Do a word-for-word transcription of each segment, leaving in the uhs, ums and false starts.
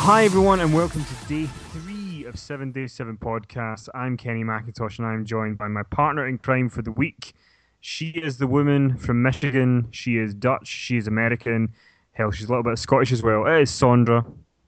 Hi everyone and welcome to day three of Seven Days Seven Podcasts. I'm Kenny McIntosh and I'm joined by my partner in crime for the week. She is the woman from Michigan. She is Dutch. She is American. Hell, she's a little bit Scottish as well. It is Sondra.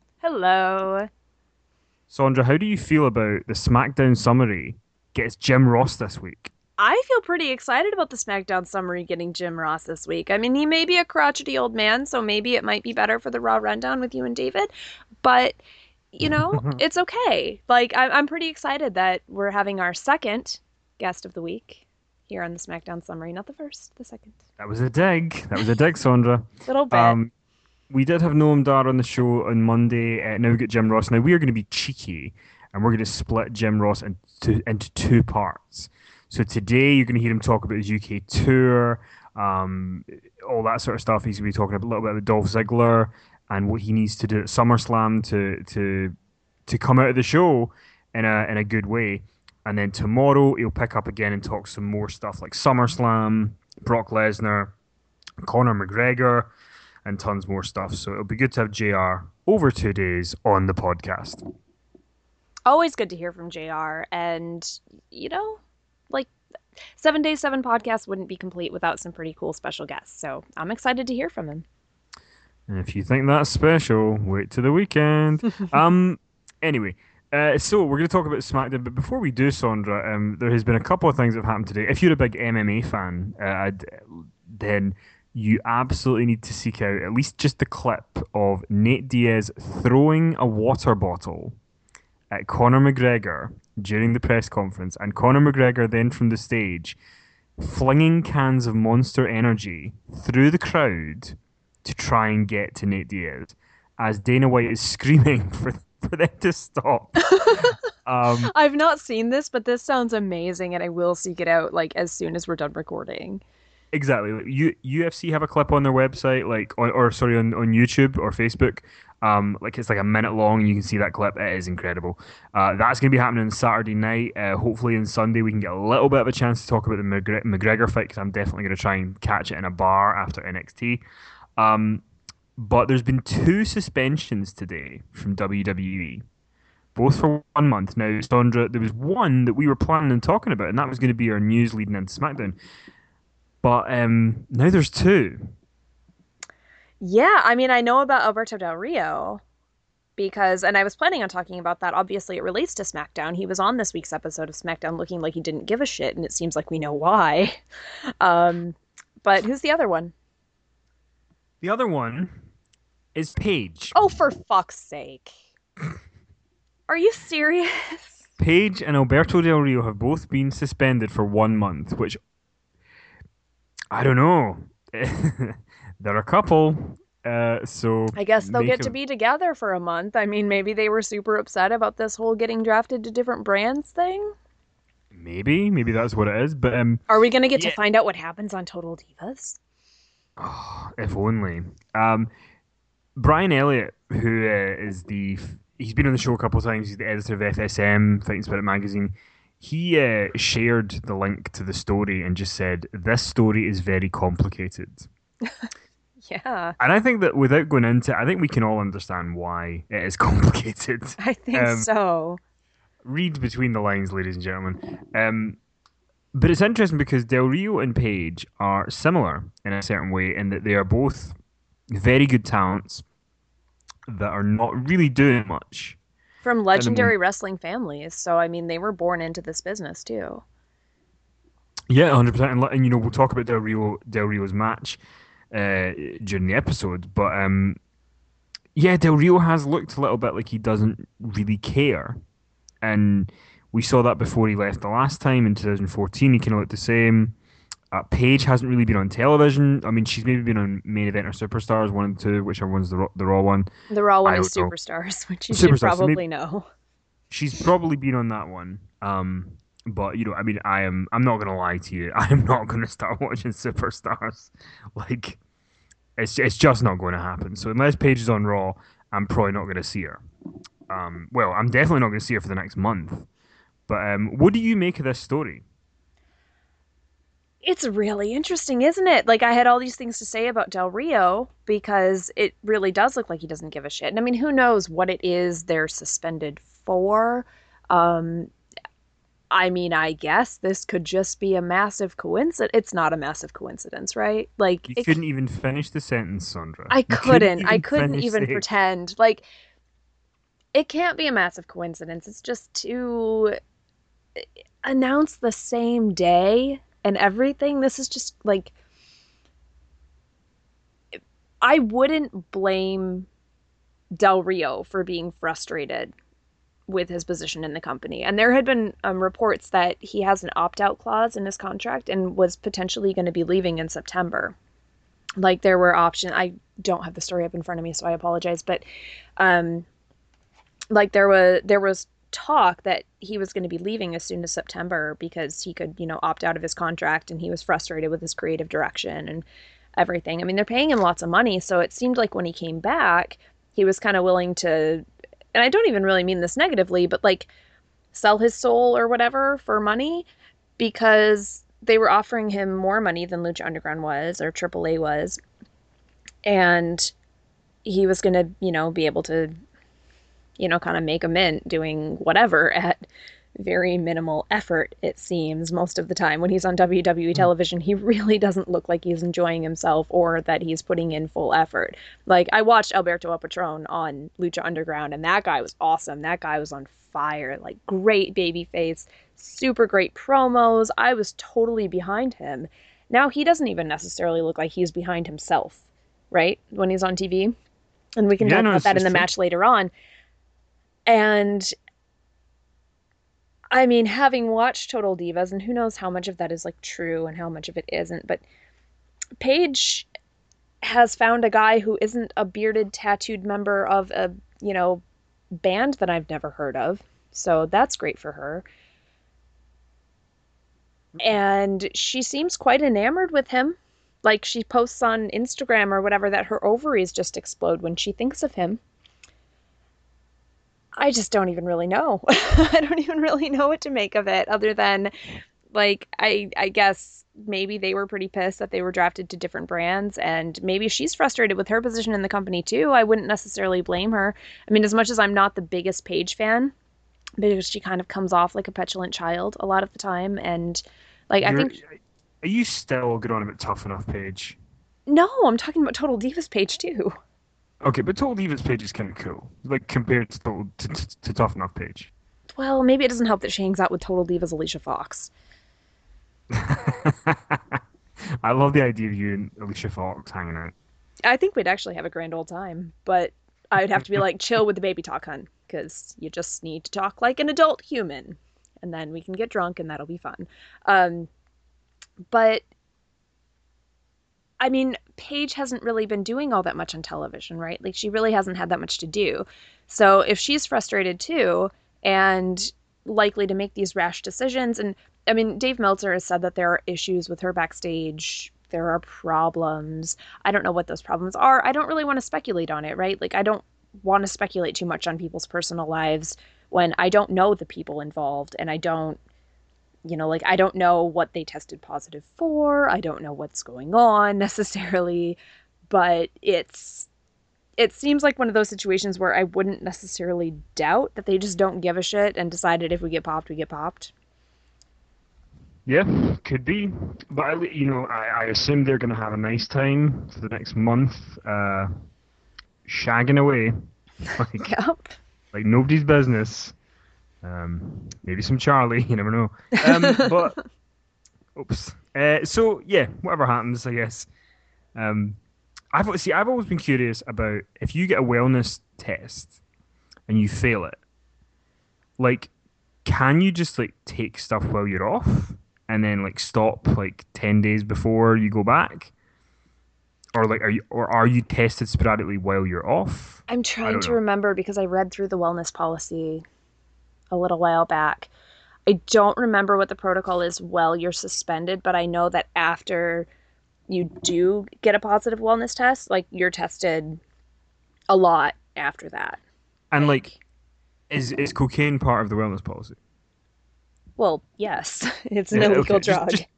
Hello. Sondra, how do you feel about the SmackDown summary gets Jim Ross this week? I feel pretty excited about the SmackDown summary getting Jim Ross this week. I mean, he may be a crotchety old man, so maybe it might be better for the Raw Rundown with you and David, but you know, it's okay. Like, I- I'm pretty excited that we're having our second guest of the week here on the SmackDown summary. Not the first, the second. That was a dig. That was a dig, Sondra. Little bit. Um, we did have Noam Dar on the show on Monday. Uh, now we get Jim Ross. Now we are going to be cheeky and we're going to split Jim Ross into, into two parts. So today you're going to hear him talk about his U K tour, um, all that sort of stuff. He's going to be talking a little bit about Dolph Ziggler and what he needs to do at SummerSlam to to to come out of the show in a in a good way. And then tomorrow he'll pick up again and talk some more stuff like SummerSlam, Brock Lesnar, Conor McGregor, and tons more stuff. So it'll be good to have J R over two days on the podcast. Always good to hear from J R. And, you know, like Seven Days, Seven Podcasts wouldn't be complete without some pretty cool special guests. So I'm excited to hear from him. And if you think that's special, wait to the weekend. Um, anyway, uh, so we're going to talk about SmackDown, but before we do, Sondra, um, there has been a couple of things that have happened today. If you're a big M M A fan, uh, I'd- then you absolutely need to seek out at least just the clip of Nate Diaz throwing a water bottle at Conor McGregor during the press conference, and Conor McGregor then from the stage flinging cans of Monster Energy through the crowd to try and get to Nate Diaz as Dana White is screaming for, for them to stop. Um, I've not seen this, but this sounds amazing, and I will seek it out like as soon as we're done recording. exactly. Like, U, UFC have a clip on their website, like, or, or sorry, on, on YouTube or Facebook. Um, like it's like a minute long, and you can see that clip. It is incredible. Uh, that's going to be happening Saturday night. Uh, hopefully, on Sunday we can get a little bit of a chance to talk about the McGre- McGregor fight because I'm definitely going to try and catch it in a bar after N X T. Um, but there's been two suspensions today from W W E, both for one month. Now, Sandra, there was one that we were planning on talking about, and that was going to be our news leading into SmackDown. But um, now there's two. Yeah, I mean, I know about Alberto Del Rio because, and I was planning on talking about that. Obviously, it relates to SmackDown. He was on this week's episode of SmackDown looking like he didn't give a shit, and it seems like we know why. Um, but who's the other one? The other one is Paige. Oh, for fuck's sake. Are you serious? Paige and Alberto Del Rio have both been suspended for one month, which I don't know. They're a couple, uh, so I guess they'll make get to a be together for a month. I mean, maybe they were super upset about this whole getting drafted to different brands thing. maybe, maybe that's what it is. But um, Are we going to get to yeah, find out what happens on Total Divas? oh, if only. Um, Brian Elliott, who uh, is the he's been on the show a couple of times. He's the editor of F S M, Fighting Spirit magazine. He uh, shared the link to the story and just said, "This story is very complicated." Yeah, And I think that without going into it, I think we can all understand why it is complicated. I think Um, so. read between the lines, ladies and gentlemen. Um, but it's interesting because Del Rio and Page are similar in a certain way in that they are both very good talents that are not really doing much From at the moment. legendary wrestling families. So, I mean, they were born into this business too. Yeah, one hundred percent. And, and you know, we'll talk about Del Rio Del Rio's match uh, during the episode, but um, yeah, Del Rio has looked a little bit like he doesn't really care, and we saw that before he left the last time in twenty fourteen. He kind of looked the same. Uh, Paige hasn't really been on television. I mean, she's maybe been on Main Event or Superstars, one and two, whichever one's the raw, the Raw one. The Raw one I is don't know. Superstars, which you should Superstars. So maybe probably know. she's probably been on that one. Um, but you know, I mean, I am. I'm not gonna lie to you. I am not gonna start watching Superstars. Like, it's it's just not going to happen. So unless Paige is on Raw, I'm probably not gonna see her. Um, well, I'm definitely not gonna see her for the next month. But um, what do you make of this story? It's really interesting, isn't it? Like I had all these things to say about Del Rio because it really does look like he doesn't give a shit. And I mean, who knows what it is they're suspended for? Um, I mean, I guess this could just be a massive coincidence. It's not a massive coincidence, right? Like You it, couldn't even finish the sentence, Sandra. I You couldn't couldn't. I even couldn't finish even saying. pretend. Like it can't be a massive coincidence. It's just to announce the same day and everything. This is just like I wouldn't blame Del Rio for being frustrated with his position in the company. And there had been um, reports that he has an opt out clause in his contract and was potentially going to be leaving in September. Like there were options. I don't have the story up in front of me, so I apologize. But um, like there was there was talk that he was going to be leaving as soon as September because he could, you know, opt out of his contract and he was frustrated with his creative direction and everything. I mean, they're paying him lots of money, so it seemed like when he came back, he was kind of willing to, and I don't even really mean this negatively, but like sell his soul or whatever for money because they were offering him more money than Lucha Underground was or Triple A was. And he was going to, you know, be able to, you know, kind of make a mint doing whatever at very minimal effort, it seems, most of the time. When he's on W W E television, he really doesn't look like he's enjoying himself or that he's putting in full effort. Like, I watched Alberto El Patron on Lucha Underground, and that guy was awesome. That guy was on fire. Like, great baby face, super great promos. I was totally behind him. Now, he doesn't even necessarily look like he's behind himself, right? When he's on T V. And we can Yeah, talk no, about it's, that in it's the true. match later on. And I mean, having watched Total Divas, and who knows how much of that is like true and how much of it isn't, but Paige has found a guy who isn't a bearded, tattooed member of a, you know, band that I've never heard of. So that's great for her. And she seems quite enamored with him. Like she posts on Instagram or whatever that her ovaries just explode when she thinks of him. I just don't even really know. I don't even really know what to make of it other than like I I guess maybe they were pretty pissed that they were drafted to different brands and maybe she's frustrated with her position in the company too. I wouldn't necessarily blame her. I mean, as much as I'm not the biggest Paige fan because she kind of comes off like a petulant child a lot of the time and like I You're, think are you still good on about Tough Enough page? no, I'm talking about Total Divas Paige too. Okay, but Total Divas page is kind of cool, like compared to, Total- to, to, to Tough Enough page. Well, maybe it doesn't help that she hangs out with Total Divas Alicia Fox. I love the idea of you and Alicia Fox hanging out. I think we'd actually have a grand old time, but I would have to be like chill with the baby talk, hun, because you just need to talk like an adult human, and then we can get drunk and that'll be fun. Um, but I mean, Paige hasn't really been doing all that much on television, right? Like she really hasn't had that much to do. So if she's frustrated too and likely to make these rash decisions, and I mean, Dave Meltzer has said that there are issues with her backstage. There are problems. I don't know what those problems are. I don't really want to speculate on it, right? Like I don't want to speculate too much on people's personal lives when I don't know the people involved and I don't you know, like I don't know what they tested positive for. I don't know what's going on necessarily, but it's it seems like one of those situations where I wouldn't necessarily doubt that they just don't give a shit and decided if we get popped, we get popped. Yeah, could be, but I, you know, I, I assume they're going to have a nice time for the next month, uh, shagging away, like Yep. like nobody's business. Um, maybe some Charlie, you never know. Um, but oops. Uh, so yeah, whatever happens, I guess. Um, I've see, I've always been curious about if you get a wellness test and you fail it, like, can you just like take stuff while you're off and then like stop like ten days before you go back? Or like are you or are you tested sporadically while you're off? I'm I trying don't to know. remember because I read through the wellness policy a little while back. I don't remember what the protocol is while you're suspended, but I know that after you do get a positive wellness test, like you're tested a lot after that. And like Like, is is cocaine part of the wellness policy? well, yes, it's an Yeah, illegal okay. Just drug. just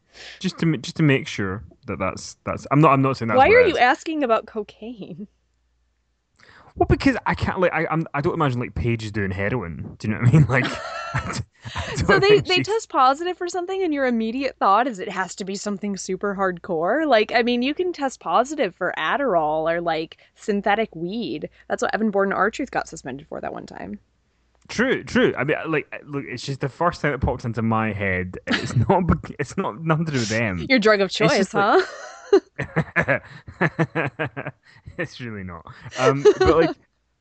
just to ma- just to make sure that that's that's. I'm not I'm not saying that's Why what are it you is. asking about cocaine? Well, because I can't like I I'm, I don't imagine like Paige is doing heroin. Do you know what I mean? Like, I, d- I So don't they think they she's test positive for something and your immediate thought is it has to be something super hardcore? Like, I mean, you can test positive for Adderall or like synthetic weed. That's what Evan Bourne Artruth got suspended for that one time. true. True. I mean, like, look, it's just the first thing that pops into my head, and it's not bec- it's not nothing to do with them. Your drug of It's choice, just like huh? it's really not. Um, but like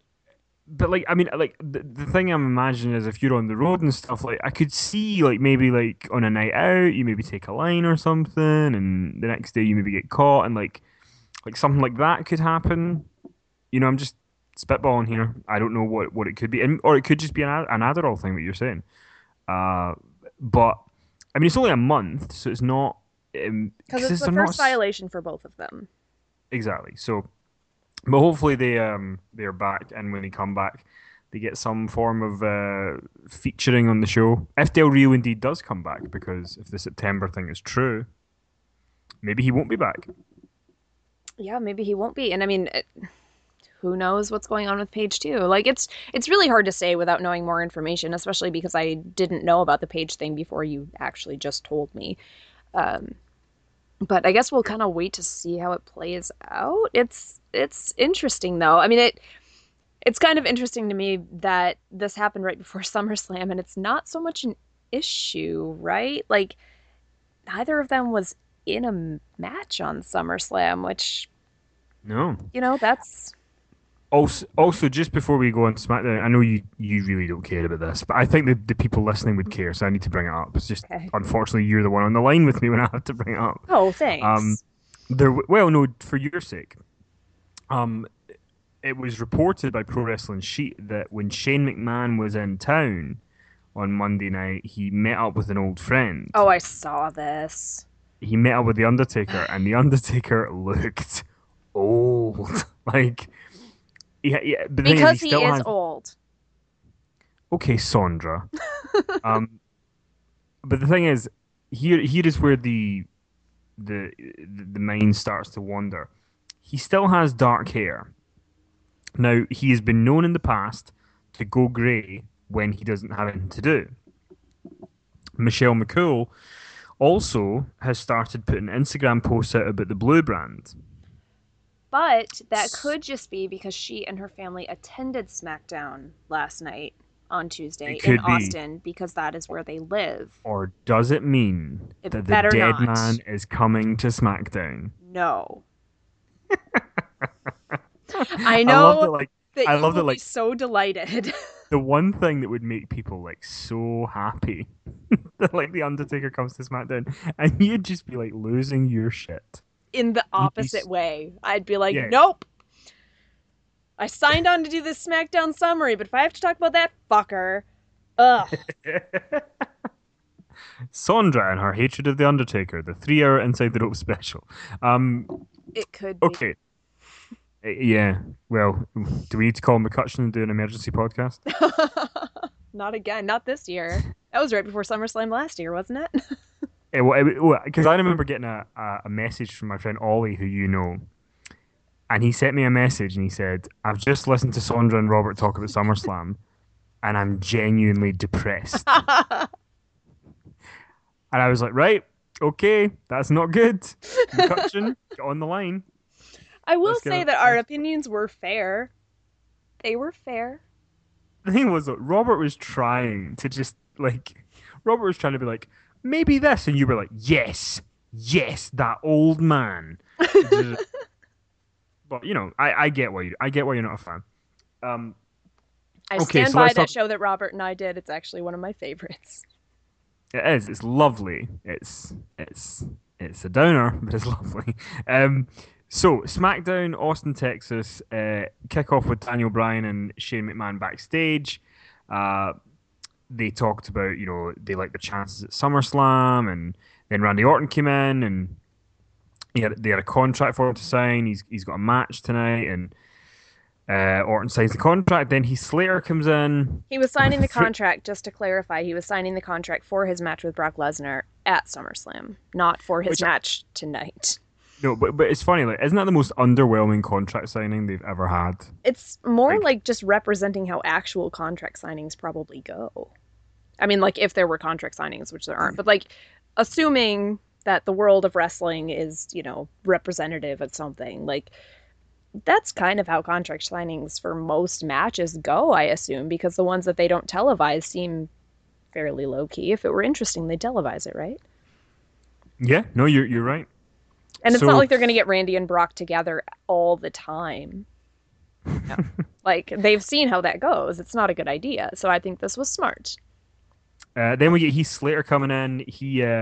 but like I mean like the, the thing I'm imagining is if you're on the road and stuff like I could see like maybe like on a night out you maybe take a line or something and the next day you maybe get caught and like like something like that could happen. You know, I'm just spitballing here. I don't know what what it could be, and or it could just be an, Ad- an Adderall thing that you're saying. Uh, but I mean it's only a month, so it's not um, Because because it's the they're not first s- violation for both of them. exactly so. But hopefully they um they're back, and when they come back, they get some form of uh, featuring on the show. If Del Rio indeed does come back, because if the September thing is true, maybe he won't be back. Yeah, maybe he won't be. And I mean, it, who knows what's going on with Page too? Like it's it's really hard to say without knowing more information, especially because I didn't know about the Page thing before you actually just told me. Um, but I guess we'll kind of wait to see how it plays out. It's it's interesting though. I mean, it it's kind of interesting to me that this happened right before SummerSlam, and it's not so much an issue, right? Like neither of them was in a match on SummerSlam, which No. you know that's Also, also, just before we go on to SmackDown, I know you you really don't care about this, but I think the, the people listening would care, so I need to bring it up. It's just okay. unfortunately you're the one on the line with me when I have to bring it up. Oh, Um, thanks. there, well, no, for your sake. Um, it was reported by Pro Wrestling Sheet that when Shane McMahon was in town on Monday night, he met up with an old friend. Oh, I saw this. He met up with the Undertaker, and the Undertaker looked old. Like, yeah, yeah. But the thing is, he Because he still is has. old. Okay, Sondra. Um, but the thing is, here, here is where the the the mind starts to wander. He still has dark hair. Now, he has been known in the past to go grey when he doesn't have anything to do. Michelle McCool also has started putting Instagram posts out about the Blue brand. But that could just be because she and her family attended SmackDown last night on Tuesday It in could be. Austin because that is where they live. Or does it mean It that the better dead not. man is coming to SmackDown? No. I I love that, know like, that I you love will that, be like, so delighted. the one thing that would make people, like, so happy that, like, The Undertaker comes to SmackDown and you'd just be, like, losing your shit. In the You'd be, opposite way. I'd be like, yeah. nope. I signed on to do this SmackDown summary, but if I have to talk about that fucker, ugh. Sondra and her hatred of The Undertaker, the three hour Inside the Rope special. Um, It could be. okay. Uh, Yeah. Well, do we need to call McCutcheon and do an emergency podcast? Not again. Not this year. That was right before SummerSlam last year, wasn't it? Because I remember getting a, a, a message from my friend Ollie, who you know, and he sent me a message and he said, I've just listened to Sondra and Robert talk about SummerSlam, and I'm genuinely depressed. And I was like, right, okay, that's not good. McCutcheon, get on the line. I will Let's get say a that our opinions were fair. They were fair. The thing was, look, Robert was trying to just like, Robert was trying to be like, maybe this, and you were like, yes, yes, that old man. But you know, I, I get why you, I get why you're not a fan. Um, I okay, stand so by let's that talk. show that Robert and I did. It's actually one of my favorites. It is. It's lovely. It's it's it's a downer, but it's lovely. Um, so SmackDown, Austin, Texas, uh, kick off with Daniel Bryan and Shane McMahon backstage. Uh, they talked about, you know, they like the chances at SummerSlam, and then Randy Orton came in, and he had, they had a contract for him to sign. He's he's got a match tonight, and Uh, Orton signs the contract. Then Heath Slater comes in He was with signing the the fruit. contract, just to clarify, he was signing the contract for his match with Brock Lesnar at SummerSlam, not for his Which I, match tonight. no, but but it's funny. Like, isn't that the most underwhelming contract signing they've ever had? It's more Like, like just representing how actual contract signings probably go. I mean, like if there were contract signings, which there aren't, but like assuming that the world of wrestling is, you know, representative of something, like that's kind of how contract signings for most matches go, I assume, because the ones that they don't televise seem fairly low key. If it were interesting, they'd televise it, right? yeah, no, you're you're right. And it's not So like they're going to get Randy and Brock together all the time. No. Like they've seen how that goes. It's not a good idea. So I think this was smart. uh, then we get Heath Slater coming in. He uh,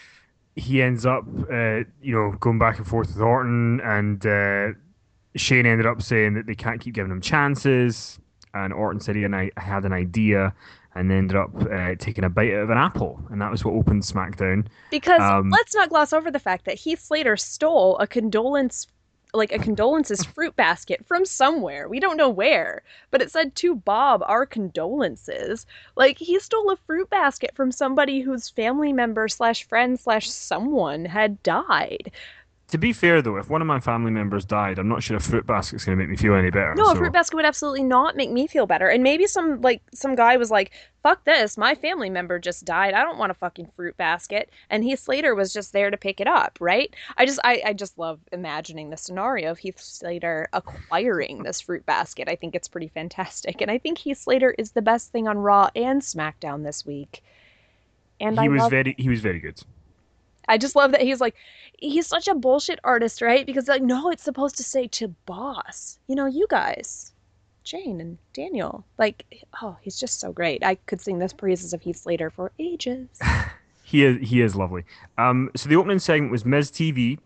he ends up, uh, you know, going back and forth with Orton, and uh, Shane ended up saying that they can't keep giving him chances, and Orton said he and I had an idea, and they ended up uh, taking a bite out of an apple, and that was what opened SmackDown. Because Um, let's not gloss over the fact that Heath Slater stole a condolence like a condolences fruit basket from somewhere. We don't know where, but it said to Bob, our condolences. Like he stole a fruit basket from somebody whose family member slash friend slash someone had died. to be fair, though, if one of my family members died, I'm not sure a fruit basket's going to make me feel any better. No, a fruit So basket would absolutely not make me feel better. And maybe some like some guy was like, "Fuck this! My family member just died. I don't want a fucking fruit basket." And Heath Slater was just there to pick it up, right? I just I, I just love imagining the scenario of Heath Slater acquiring this fruit basket. I think it's pretty fantastic, and I think Heath Slater is the best thing on Raw and SmackDown this week. And I he was love very he was very good. I just love that he's like, he's such a bullshit artist, right? Because like, no, it's supposed to say to boss, you know, you guys, Jane and Daniel. Like, oh, he's just so great. I could sing this praises of Heath Slater for ages. He is he is lovely. Um, so the opening segment was Miz T V.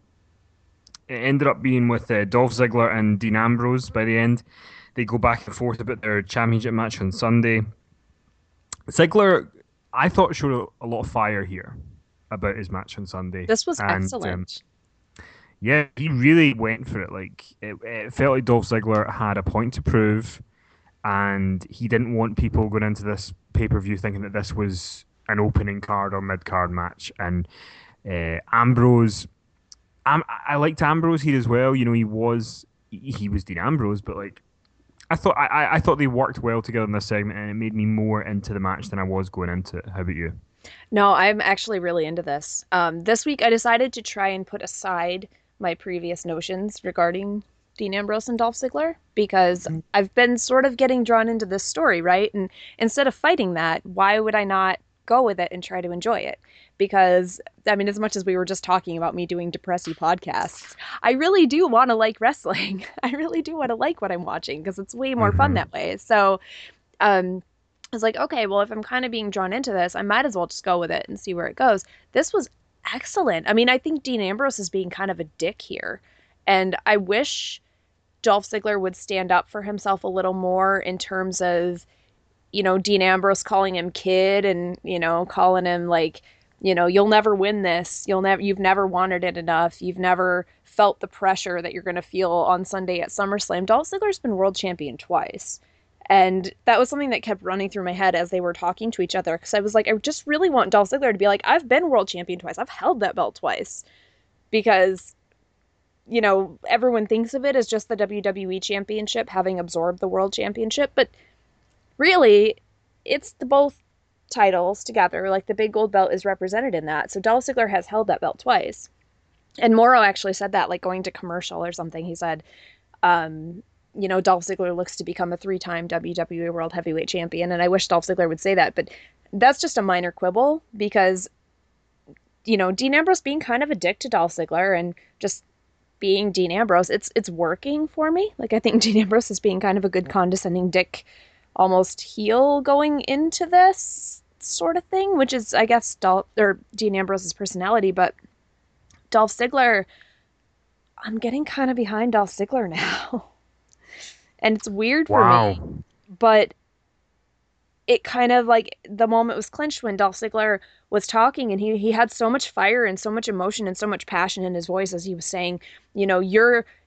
It ended up being with uh, Dolph Ziggler and Dean Ambrose by the end. They go back and forth about their championship match on Sunday. Ziggler, I thought, showed a, a lot of fire here about his match on Sunday, This was and um, excellent. yeah, he really went for it. Like it, it felt like Dolph Ziggler had a point to prove, and he didn't want people going into this pay per view thinking that this was an opening card or mid card match. And uh, Ambrose, Am- I liked Ambrose here as well. You know, he was he was Dean Ambrose, but like I thought I, I I thought they worked well together in this segment, and it made me more into the match than I was going into it. How about you? No, I'm actually really into this. Um, this week I decided to try and put aside my previous notions regarding Dean Ambrose and Dolph Ziggler because I've been sort of getting drawn into this story, right? And instead of fighting that, why would I not go with it and try to enjoy it? Because, I mean, as much as we were just talking about me doing depressy podcasts, I really do want to like wrestling. I really do want to like what I'm watching because it's way more fun Hmm. that way. So, um, I was like, okay, well, if I'm kind of being drawn into this, I might as well just go with it and see where it goes. This was excellent. I mean, I think Dean Ambrose is being kind of a dick here. And I wish Dolph Ziggler would stand up for himself a little more in terms of, you know, Dean Ambrose calling him kid and, you know, calling him like, you know, you'll never win this. You'll never, you've never wanted it enough. You've never felt the pressure that you're going to feel on Sunday at SummerSlam. Dolph Ziggler's been world champion twice. And that was something that kept running through my head as they were talking to each other. Because I was like, I just really want Dolph Ziggler to be like, I've been world champion twice. I've held that belt twice. Because, you know, everyone thinks of it as just the W W E championship having absorbed the world championship. But really, it's the both titles together. Like the big gold belt is represented in that. So Dolph Ziggler has held that belt twice. And Morrow actually said that, like going to commercial or something. He said, um, you know, Dolph Ziggler looks to become a three-time W W E World Heavyweight Champion, and I wish Dolph Ziggler would say that, but that's just a minor quibble because, you know, Dean Ambrose being kind of a dick to Dolph Ziggler and just being Dean Ambrose, it's it's working for me. Like I think Dean Ambrose is being kind of a good condescending dick, almost heel going into this sort of thing, which is, I guess, Dolph or Dean Ambrose's personality, but Dolph Ziggler, I'm getting kind of behind Dolph Ziggler now. And it's weird for me, Wow. but it kind of like the moment was clinched when Dolph Ziggler was talking and he he had so much fire and so much emotion and so much passion in his voice as he was saying, you know, you're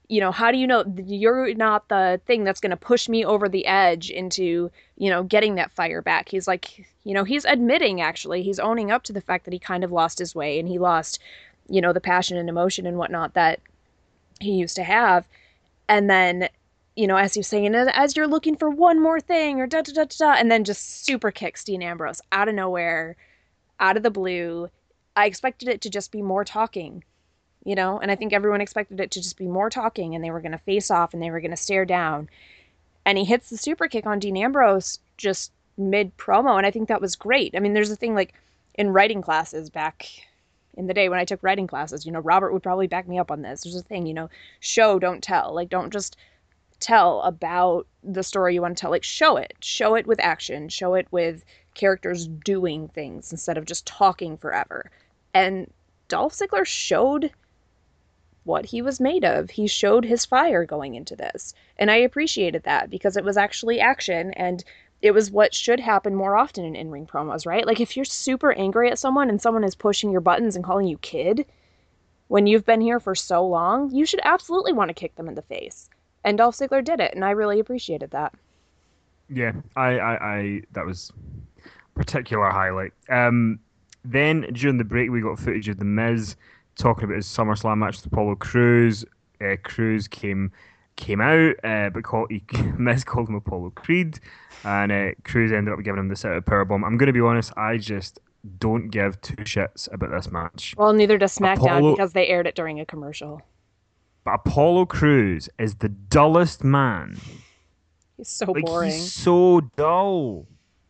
you know, how do you know you're not the thing that's going to push me over the edge into, you know, getting that fire back? He's like, you know, he's admitting actually, he's owning up to the fact that he kind of lost his way and he lost, you know, the passion and emotion and whatnot that he used to have. And then, you know, as he's saying, as you're looking for one more thing or da da da da, and then just super kicks Dean Ambrose out of nowhere, out of the blue. I expected it to just be more talking, you know, and I think everyone expected it to just be more talking and they were going to face off and they were going to stare down. And he hits the super kick on Dean Ambrose just mid promo. And I think that was great. I mean, there's a thing like in writing classes back in the day when I took writing classes, you know, Robert would probably back me up on this. There's a thing, you know, show, don't tell. Like, don't just tell about the story you want to tell. Like, show it. Show it with action. Show it with characters doing things instead of just talking forever. And Dolph Ziggler showed what he was made of. He showed his fire going into this. And I appreciated that because it was actually action and it was what should happen more often in in-ring promos, right? Like if you're super angry at someone and someone is pushing your buttons and calling you kid when you've been here for so long, you should absolutely want to kick them in the face. And Dolph Ziggler did it, and I really appreciated that. Yeah, I, I, I that was particular highlight. Um, then during the break, we got footage of The Miz talking about his SummerSlam match with Apollo Crews. Uh, Crews came came out, uh, but called, he, Miz called him Apollo Creed, and uh, Crews ended up giving him the set of powerbomb. I'm going to be honest, I just don't give two shits about this match. Well, neither does SmackDown Apollo, because they aired it during a commercial. But Apollo Crews is the dullest man. He's so like, boring. He's so dull.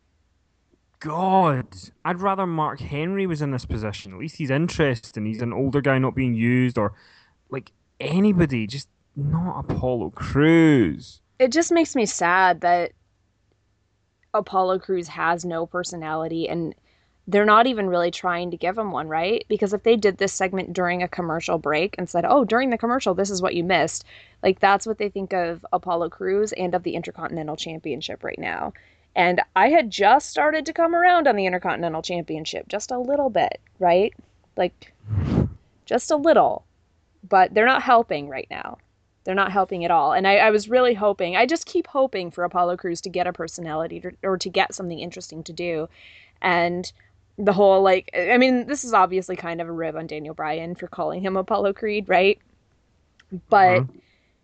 God, I'd rather Mark Henry was in this position. At least he's interesting. He's an older guy not being used, or like anybody, just not Apollo Crews. It just makes me sad that Apollo Crews has no personality and they're not even really trying to give him one, right? Because if they did this segment during a commercial break and said, oh, during the commercial, this is what you missed, like that's what they think of Apollo Crews and of the Intercontinental Championship right now. And I had just started to come around on the Intercontinental Championship, just a little bit, right? Like, just a little. But they're not helping right now. They're not helping at all. And I, I was really hoping, I just keep hoping for Apollo Crews to get a personality to, or to get something interesting to do. And the whole, like, I mean, this is obviously kind of a rib on Daniel Bryan for calling him Apollo Creed, right? But mm-hmm.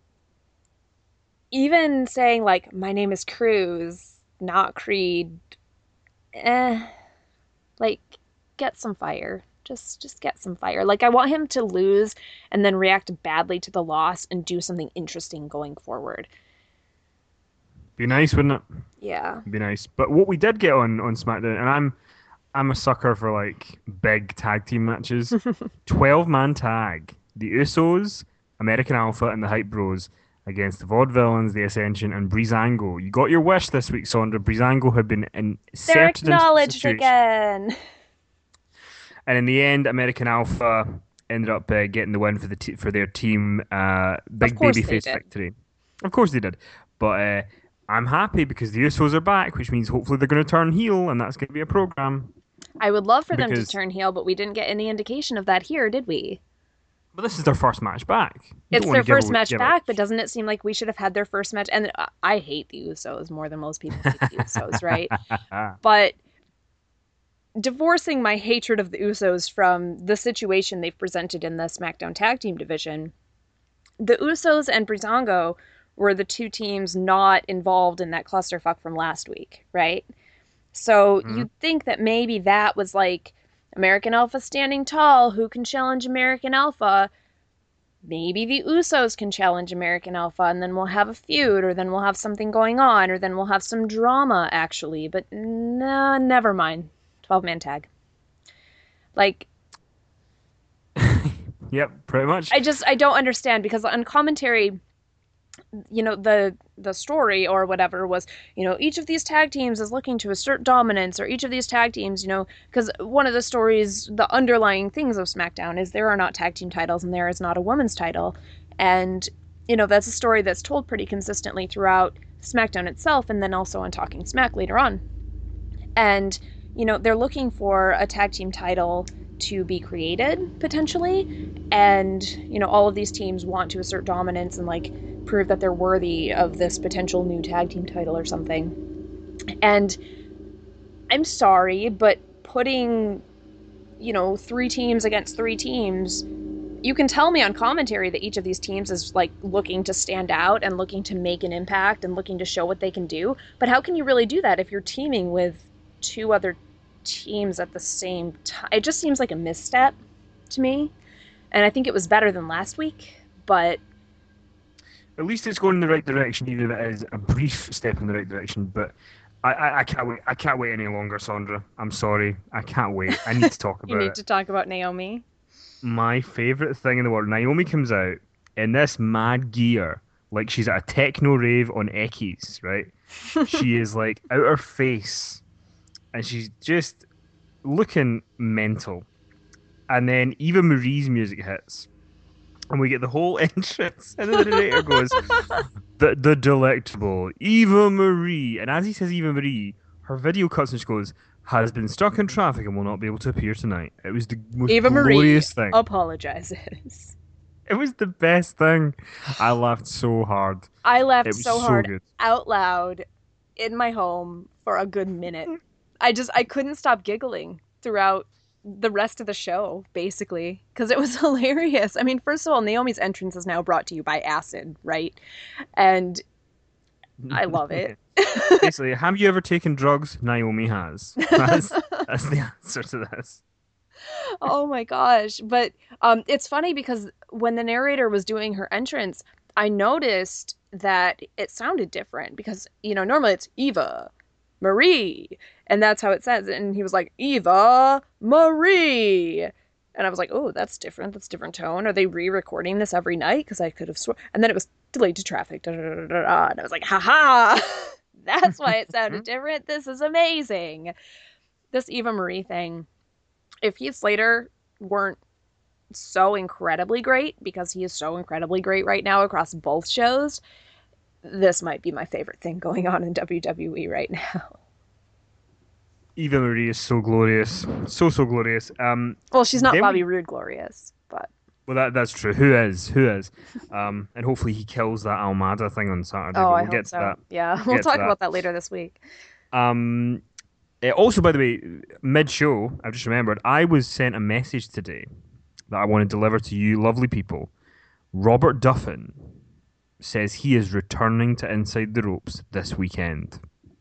even saying, like, my name is Crews, not Creed, eh, like, get some fire. Just just get some fire. Like, I want him to lose and then react badly to the loss and do something interesting going forward. Be nice, wouldn't it? Yeah. Be nice. But what we did get on, on SmackDown, and I'm I'm a sucker for, like, big tag team matches. twelve-man tag. The Usos, American Alpha, and the Hype Bros against the Vaudevillains, the Ascension, and Breezango. You got your wish this week, Sondra. Breezango had been inserted. They're acknowledged again. And in the end, American Alpha ended up uh, getting the win for the t- for their team. Uh, big babyface victory. Of course they did. But uh, I'm happy because the Usos are back, which means hopefully they're going to turn heel, and that's going to be a program. I would love for because... them to turn heel, but we didn't get any indication of that here, did we? But this is their first match back. You it's their first away, match back, it. But doesn't it seem like we should have had their first match? And I hate the Usos more than most people hate the Usos, right? But divorcing my hatred of the Usos from the situation they've presented in the SmackDown Tag Team division, the Usos and Breezango were the two teams not involved in that clusterfuck from last week, right? So mm-hmm. you'd think that maybe that was like American Alpha standing tall, who can challenge American Alpha? Maybe the Usos can challenge American Alpha, and then we'll have a feud, or then we'll have something going on, or then we'll have some drama, actually. But nah, never mind. twelve-man tag. Like... Yep, pretty much. I just, I don't understand, because on commentary, you know, the the story or whatever was, you know, each of these tag teams is looking to assert dominance, or each of these tag teams, you know, because one of the stories, the underlying things of SmackDown is there are not tag team titles and there is not a women's title. And, you know, that's a story that's told pretty consistently throughout SmackDown itself, and then also on Talking Smack later on. And, you know, they're looking for a tag team title to be created potentially, and you know all of these teams want to assert dominance and like prove that they're worthy of this potential new tag team title or something. And I'm sorry, but putting, you know, three teams against three teams, you can tell me on commentary that each of these teams is like looking to stand out and looking to make an impact and looking to show what they can do. But how can you really do that if you're teaming with two other teams at the same time? It just seems like a misstep to me. And I think it was better than last week, but At least it's going in the right direction, even if it is a brief step in the right direction. But I, I, I can't wait. I can't wait any longer, Sandra. I'm sorry. I can't wait. I need to talk you about need it. to talk about Naomi. My favorite thing in the world. Naomi comes out in this mad gear, like she's at a techno rave on Ekis, right? She is like out her face, and she's just looking mental. And then Eva Marie's music hits, and we get the whole entrance, and then the narrator goes, "The the delectable Eva Marie," and as he says Eva Marie, her video cuts and she goes, "Has been stuck in traffic and will not be able to appear tonight." It was the most Eva Marie glorious thing. apologizes. It was the best thing. I laughed so hard. I It laughed was so so hard good. out loud in my home for a good minute. I just I couldn't stop giggling throughout the rest of the show, basically, because it was hilarious. I mean, first of all, Naomi's entrance is now brought to you by acid, right? And I love it. Basically, have you ever taken drugs? Naomi has. That's, that's the answer to this. Oh my gosh. But um, it's funny because when the narrator was doing her entrance, I noticed that it sounded different because, you know, normally it's Eva Marie, and that's how it says. And he was like, Eva Marie. And I was like, oh, that's different. That's a different tone. Are they re-recording this every night? Because I could have sworn. And then it was delayed to traffic. Da, da, da, da, da. And I was like, haha, that's why it sounded different. This is amazing. This Eva Marie thing. If Heath Slater weren't so incredibly great, because he is so incredibly great right now across both shows, this might be my favorite thing going on in W W E right now. Eva Marie is so glorious. So, so glorious. Um, Well, she's not then Bobby we, Roode glorious, but well, that that's true. Who is? Who is? Um, and hopefully he kills that Almada thing on Saturday. oh, But I we'll hope get to so. that. Yeah, We'll we'll get to talk that. about that later this week. Um, eh, also, by the way, mid-show, I've just remembered, I was sent a message today that I want to deliver to you, lovely people. Robert Duffin says he is returning to Inside the Ropes this weekend.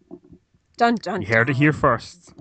Dun dun. You heard dun. it here first.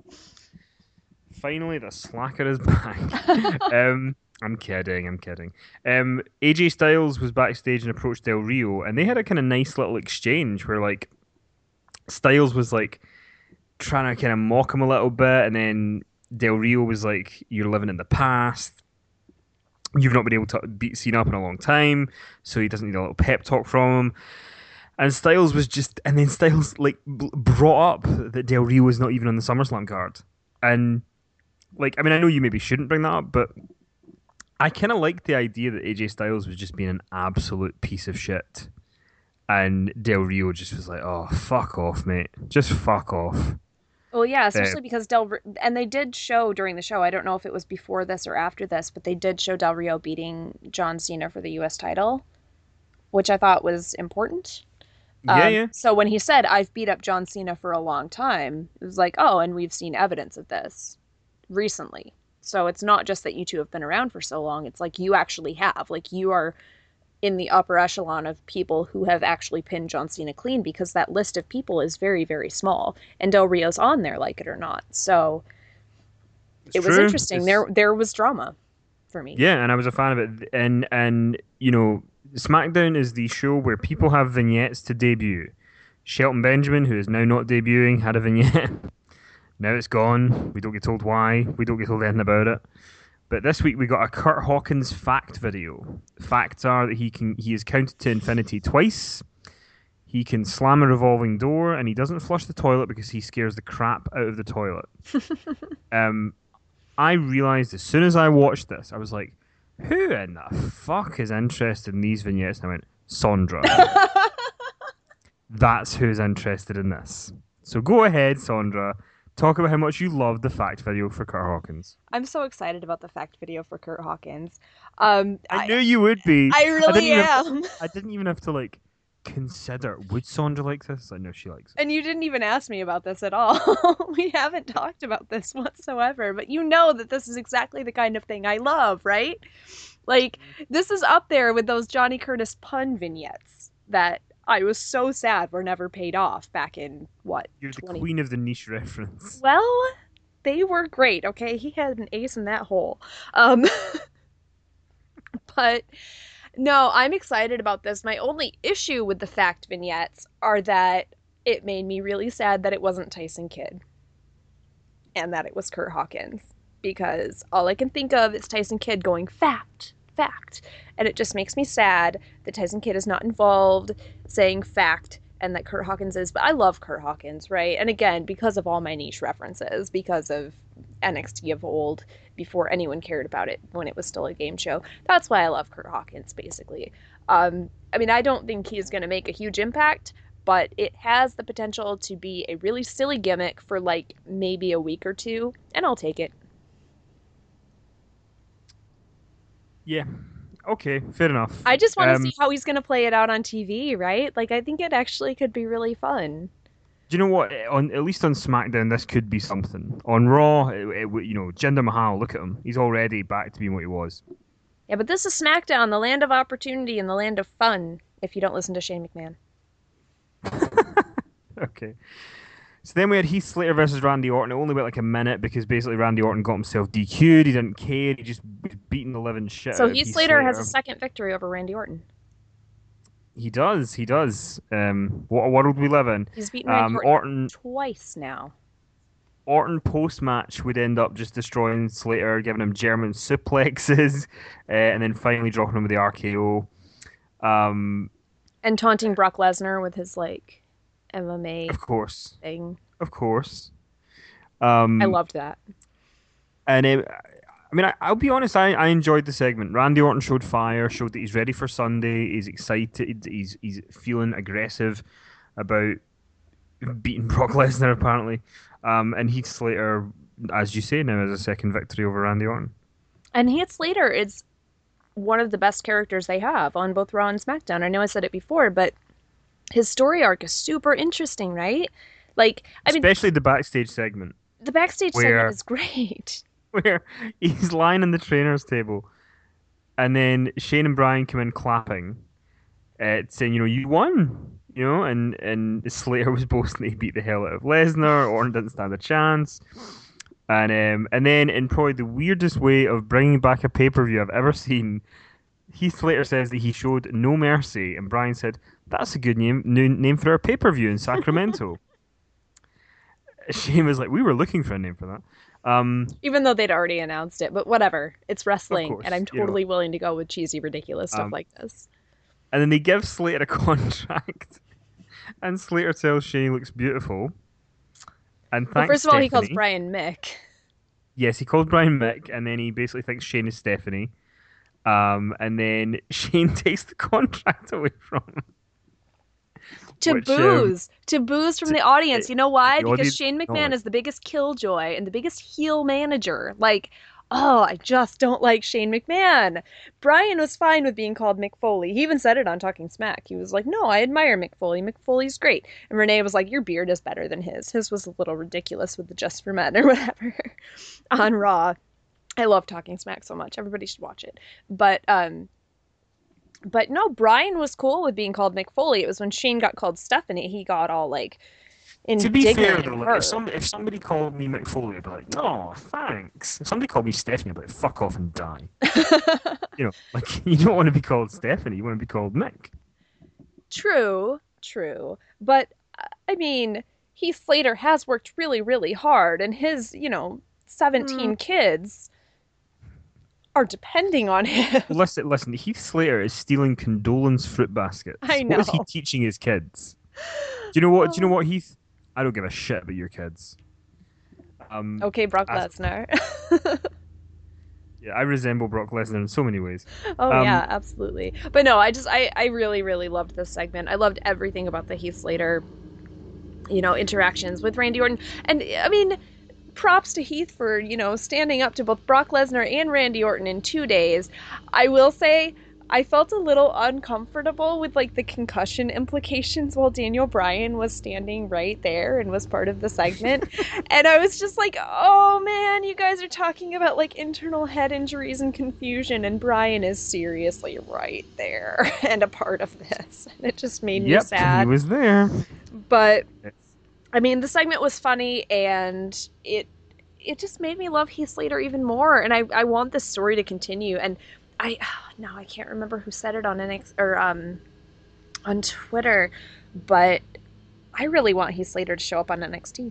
Finally, the slacker is back. um, I'm kidding. I'm kidding. Um, A J Styles was backstage and approached Del Rio, and they had a kind of nice little exchange where, like, Styles was like trying to kind of mock him a little bit, and then Del Rio was like, "You're living in the past. You've not been able to beat Cena up in a long time, so he doesn't need a little pep talk from him." And Styles was just, and then Styles like b- brought up that Del Rio was not even on the SummerSlam card, and like, I mean, I know you maybe shouldn't bring that up, but I kind of like the idea that A J Styles was just being an absolute piece of shit, and Del Rio just was like, "Oh, fuck off, mate, just fuck off." Well, yeah, Uh, especially because Del and they did show during the show. I don't know if it was before this or after this, but they did show Del Rio beating John Cena for the U S title, which I thought was important. yeah, Um, yeah. so when he said, I've beat up John Cena for a long time, it was like, oh, and we've seen evidence of this recently. So it's not just that you two have been around for so long. It's like you actually have. Like you are in the upper echelon of people who have actually pinned John Cena clean, because that list of people is very, very small. And Del Rio's on there, like it or not. So It's it was true. interesting. It's- There there was drama for me. Yeah, and I was a fan of it. And and you know, SmackDown is the show where people have vignettes to debut. Shelton Benjamin, who is now not debuting, had a vignette. Now it's gone. We don't get told why. We don't get told anything about it. But this week we got a Kurt Hawkins fact video. Facts are that he can he is counted to infinity twice. He can slam a revolving door, and he doesn't flush the toilet because he scares the crap out of the toilet. um, I realized as soon as I watched this, I was like, "Who in the fuck is interested in these vignettes?" And I went, "Sandra." That's who's interested in this. So go ahead, Sandra. Talk about how much you love the fact video for Kurt Hawkins. I'm so excited about the fact video for Kurt Hawkins. Um, I I knew you would be. I I didn't really even have to, am. I didn't even have to like consider would Sandra like this? I know she likes it. And you didn't even ask me about this at all. We haven't talked about this whatsoever, but you know that this is exactly the kind of thing I love, right? Like, this is up there with those Johnny Curtis pun vignettes that I was so sad were never paid off back in, what, You're the twenty? queen of the niche reference. Well, they were great, okay? He had an ace in that hole. Um, but no, I'm excited about this. My only issue with the fact vignettes are that it made me really sad that it wasn't Tyson Kidd and that it was Kurt Hawkins because all I can think of is Tyson Kidd going fact, fact. And it just makes me sad that Tyson Kidd is not involved saying fact and that Kurt Hawkins is. But I love Kurt Hawkins, right? And again, because of all my niche references, because of N X T of old, before anyone cared about it when it was still a game show. That's why I love Kurt Hawkins, basically. Um, I mean, I don't think he's going to make a huge impact, but it has the potential to be a really silly gimmick for like maybe a week or two, and I'll take it. Yeah. Okay, fair enough. I just want to Um, see how he's going to play it out on T V, right? Like, I think it actually could be really fun. do you know what? On at least on SmackDown, this could be something. On Raw, it, it, would- you know, Jinder Mahal, look at him. He's already back to being what he was. Yeah, but this is SmackDown, the land of opportunity and the land of fun, if you don't listen to Shane McMahon. Okay. So then we had Heath Slater versus Randy Orton. It only went like a minute because basically Randy Orton got himself D Q'd. He didn't care. He just was beating the living shit So out of Heath Heath Slater has a Slater. second victory over Randy Orton. He does. He does. Um, what a world we live in. He's beaten Randy Um, Orton Orton twice now. Orton post match would end up just destroying Slater, giving him German suplexes, uh, and then finally dropping him with the R K O. Um, And taunting Brock Lesnar with his, like, M M A of course, thing. of course. I Um, loved that. and it, I mean, I, I'll be honest. I, I enjoyed the segment. Randy Orton showed fire, showed that he's ready for Sunday. He's excited. He's he's feeling aggressive about beating Brock Lesnar apparently. Um, and Heath Slater, as you say, now has a second victory over Randy Orton. And Heath Slater is one of the best characters they have on both Raw and SmackDown. I know I said it before, but his story arc is super interesting, right? Like, I mean, Especially the backstage segment the backstage where segment is great. where he's lying on the trainer's table, and then Shane and Brian come in clapping, uh, saying, "You know, you won." You know, and and Slater was boasting that he beat the hell out of Lesnar. Orton didn't stand a chance, and um, and then in probably the weirdest way of bringing back a pay per view I've ever seen, Heath Slater says that he showed no mercy, and Brian said, "That's a good name name for our pay per view in Sacramento." Shane was like, "We were looking for a name for that." Um, Even though they'd already announced it, but whatever. It's of wrestling, and course, I'm you know. totally willing to go with cheesy, ridiculous stuff Um, like this. and then they give Slater a contract, and Slater tells Shane he looks beautiful. And Well, thanks, first of all, he calls Stephanie. Brian Mick. Yes, he calls Brian Mick, and then he basically thinks Shane is Stephanie. Um, and then Shane takes the contract away from him. To Which, um, booze. To booze from to- the audience. You know why? the Because audience Shane don't McMahon like- is the biggest killjoy and the biggest heel manager. Like, oh, I just don't like Shane McMahon. Brian was fine with being called Mick Foley. He even said it on Talking Smack. He was like, no, I admire Mick Foley. Mick Foley's great. And Renee was like, your beard is better than his. His was a little ridiculous with the Just for Men or whatever on Raw. I love Talking Smack so much. Everybody should watch it. But, um, but no, Brian was cool with being called Mick Foley. It was when Shane got called Stephanie, he got all like To be indignant fair, at though, like, her. if, some, if somebody called me Mick Foley, I'd be like, "No, thanks." If somebody called me Stephanie, I'd be like, "Fuck off and die." You know, like you don't want to be called Stephanie, you want to be called Mick. True, true. But uh, I mean, Heath Slater has worked really, really hard, and his, you know, seventeen Mm. kids are depending on him. Listen, listen. Heath Slater is stealing condolence fruit baskets. I What is he know. teaching his kids? Do you know what? Do you know Oh. what, Heath? I don't give a shit about your kids. Um, Okay, Brock as- Lesnar. yeah, I resemble Brock Lesnar in so many ways. Oh Um, yeah, absolutely. But no, I just I I really really loved this segment. I loved everything about the Heath Slater you know, interactions with Randy Orton. And I mean, props to Heath for, you know, standing up to both Brock Lesnar and Randy Orton in two days. I will say I felt a little uncomfortable with like the concussion implications while Daniel Bryan was standing right there and was part of the segment. And I was just like, oh man, you guys are talking about like internal head injuries and confusion, and Bryan is seriously right there and a part of this. And it just made me Yep, he sad. was there. But I mean, the segment was funny, and it it just made me love Heath Slater even more. And I, I want this story to continue. And I now I can't remember who said it on N X or um on Twitter, but I really want Heath Slater to show up on N X T.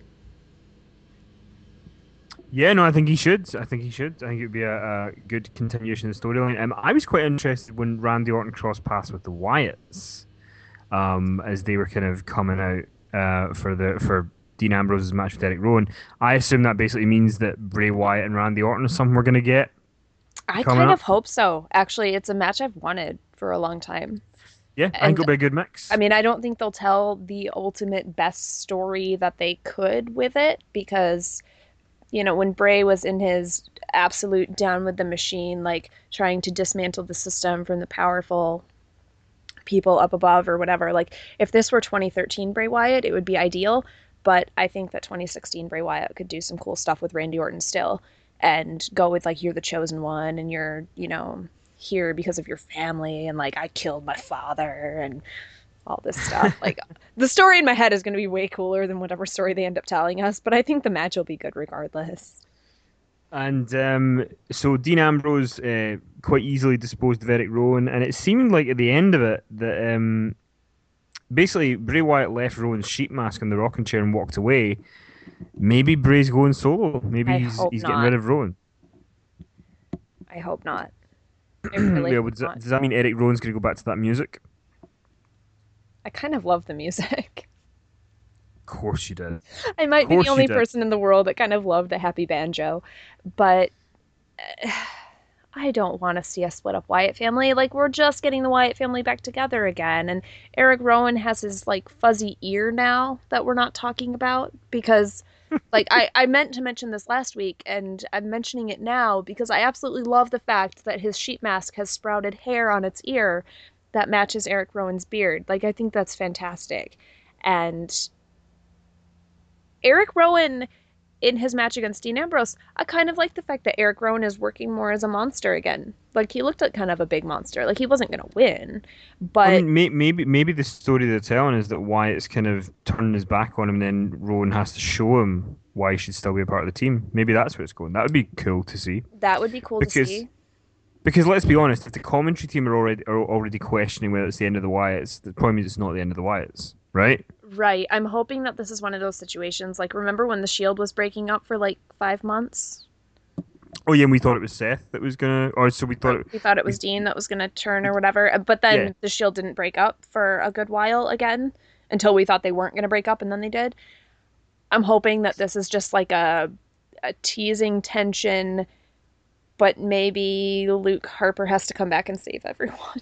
Yeah, no, I think he should. I think he should. I think it would be a, a good continuation of the storyline. Um, I was quite interested when Randy Orton crossed paths with the Wyatts, um, as they were kind of coming out uh, for the for Dean Ambrose's match with Eric Rowan. I assume that basically means that Bray Wyatt and Randy Orton is something we're going to get I coming kind up. of hope so. Actually, it's a match I've wanted for a long time. Yeah, I think And it'll be a good mix. I mean, I don't think they'll tell the ultimate best story that they could with it because, you know, when Bray was in his absolute down with the machine, like trying to dismantle the system from the powerful people up above or whatever, like if this were twenty thirteen Bray Wyatt, it would be ideal. But I think that twenty sixteen Bray Wyatt could do some cool stuff with Randy Orton still and go with like, you're the chosen one and you're, you know, here because of your family and like I killed my father and all this stuff. Like the story in my head is going to be way cooler than whatever story they end up telling us, but I think the match will be good regardless. And um, so Dean Ambrose uh, quite easily disposed of Eric Rowan, and it seemed like at the end of it that um, basically Bray Wyatt left Rowan's sheep mask on the rocking chair and walked away. Maybe Bray's going solo. Maybe I he's hope he's getting not. rid of Rowan. I hope not. I really Yeah, hope but does that, not. does that mean Eric Rowan's going to go back to that music? I kind of love the music. Of course you did. Of I might be the course you only did. person in the world that kind of loved a happy banjo, but I don't want to see a split up Wyatt family. Like we're just getting the Wyatt family back together again, and Eric Rowan has his like fuzzy ear now that we're not talking about because like I I meant to mention this last week and I'm mentioning it now because I absolutely love the fact that his sheep mask has sprouted hair on its ear that matches Eric Rowan's beard. Like I think that's fantastic. And Eric Rowan in his match against Dean Ambrose, I kind of like the fact that Eric Rowan is working more as a monster again. Like he looked like kind of a big monster. Like he wasn't gonna win, I but mean, may, maybe maybe the story they're telling is that Wyatt's kind of turning his back on him, and then Rowan has to show him why he should still be a part of the team. Maybe that's where it's going. That would be cool to see. that would be cool to Because see. because let's be honest, if the commentary team are already are already questioning whether it's the end of the Wyatts, the point is it's not the end of the Wyatts, right? Right. I'm hoping that this is one of those situations. Like remember when the Shield was breaking up for like five months? Oh yeah, and we thought it was Seth that was gonna, or so we thought it. We thought it We, was Dean that was gonna turn or whatever, uh, but yeah, then the Shield didn't break up for a good while again until we thought they weren't gonna break up, and then they did. I'm hoping that this is just like a a teasing tension, but maybe Luke Harper has to come back and save everyone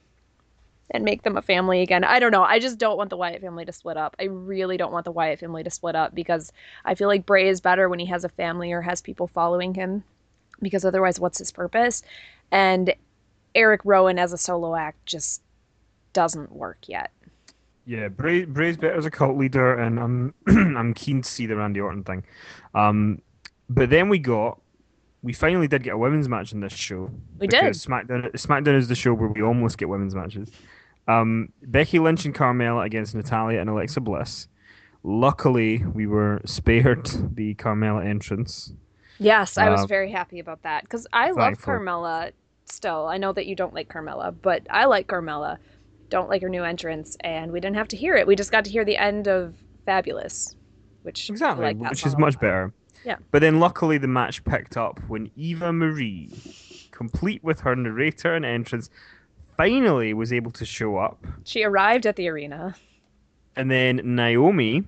and make them a family again. I don't know. I just don't want the Wyatt family to split up. I really don't want the Wyatt family to split up because I feel like Bray is better when he has a family or has people following him because otherwise what's his purpose? And Eric Rowan as a solo act just doesn't work yet. yeah. Bray Bray's better as a cult leader, and I'm I'm keen to see the Randy Orton thing. Um, but then we got we finally did get a women's match in this show We did. because SmackDown SmackDown is the show where we almost get women's matches. Um, Becky Lynch and Carmella against Natalia and Alexa Bliss. Luckily, we were spared the Carmella entrance. Yes, I was Uh, very happy about that because I love Thankfully. Carmella still. I know that you don't like Carmella, but I like Carmella. Don't like her new entrance, and we didn't have to hear it. We just got to hear the end of Fabulous, which I Exactly, like that which song is a much lot. better. Yeah. But then luckily the match picked up when Eva Marie, complete with her narrator and entrance, finally was able to show up. She arrived at the arena. And then Naomi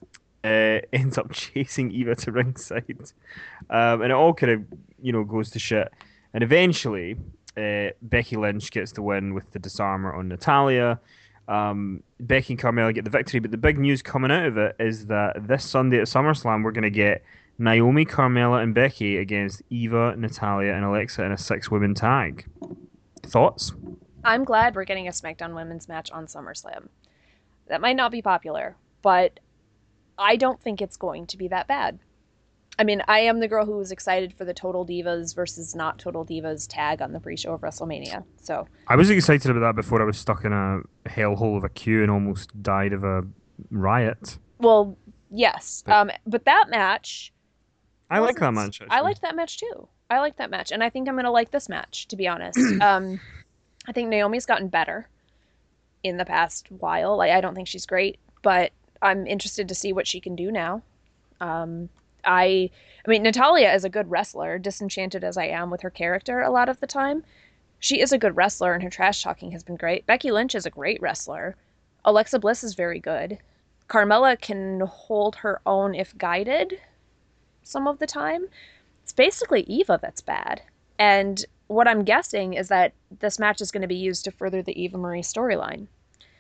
uh, ends up chasing Eva to ringside. Um, and it all kind of, you know, goes to shit. And eventually, uh, Becky Lynch gets the win with the disarmer on Natalia. Um, Becky and Carmella get the victory, but the big news coming out of it is that this Sunday at SummerSlam we're going to get Naomi, Carmella, and Becky against Eva, Natalia, and Alexa in a six-woman tag. Thoughts? I'm glad we're getting a SmackDown Women's match on SummerSlam. That might not be popular, but I don't think it's going to be that bad. I mean, I am the girl who was excited for the Total Divas versus not Total Divas tag on the pre-show of WrestleMania. So I was excited about that before I was stuck in a hellhole of a queue and almost died of a riot. well, yes. But Um, but that match I like that wasn't. match I actually. liked that match too. I liked that match, and I think I'm gonna like this match, to be honest. Um, I think Naomi's gotten better in the past while. Like, I don't think she's great, but I'm interested to see what she can do now. Um, I, I mean, Natalia is a good wrestler, disenchanted as I am with her character a lot of the time. She is a good wrestler, and her trash talking has been great. Becky Lynch is a great wrestler. Alexa Bliss is very good. Carmella can hold her own if guided some of the time. It's basically Eva that's bad. And what I'm guessing is that this match is going to be used to further the Eva Marie storyline.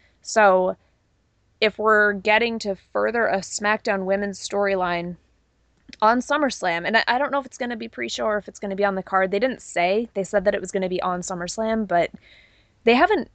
So if we're getting to further a SmackDown women's storyline on SummerSlam, and I, I don't know if it's going to be pre-show or if it's going to be on the card. They didn't say. They said that it was going to be on SummerSlam, but they haven't.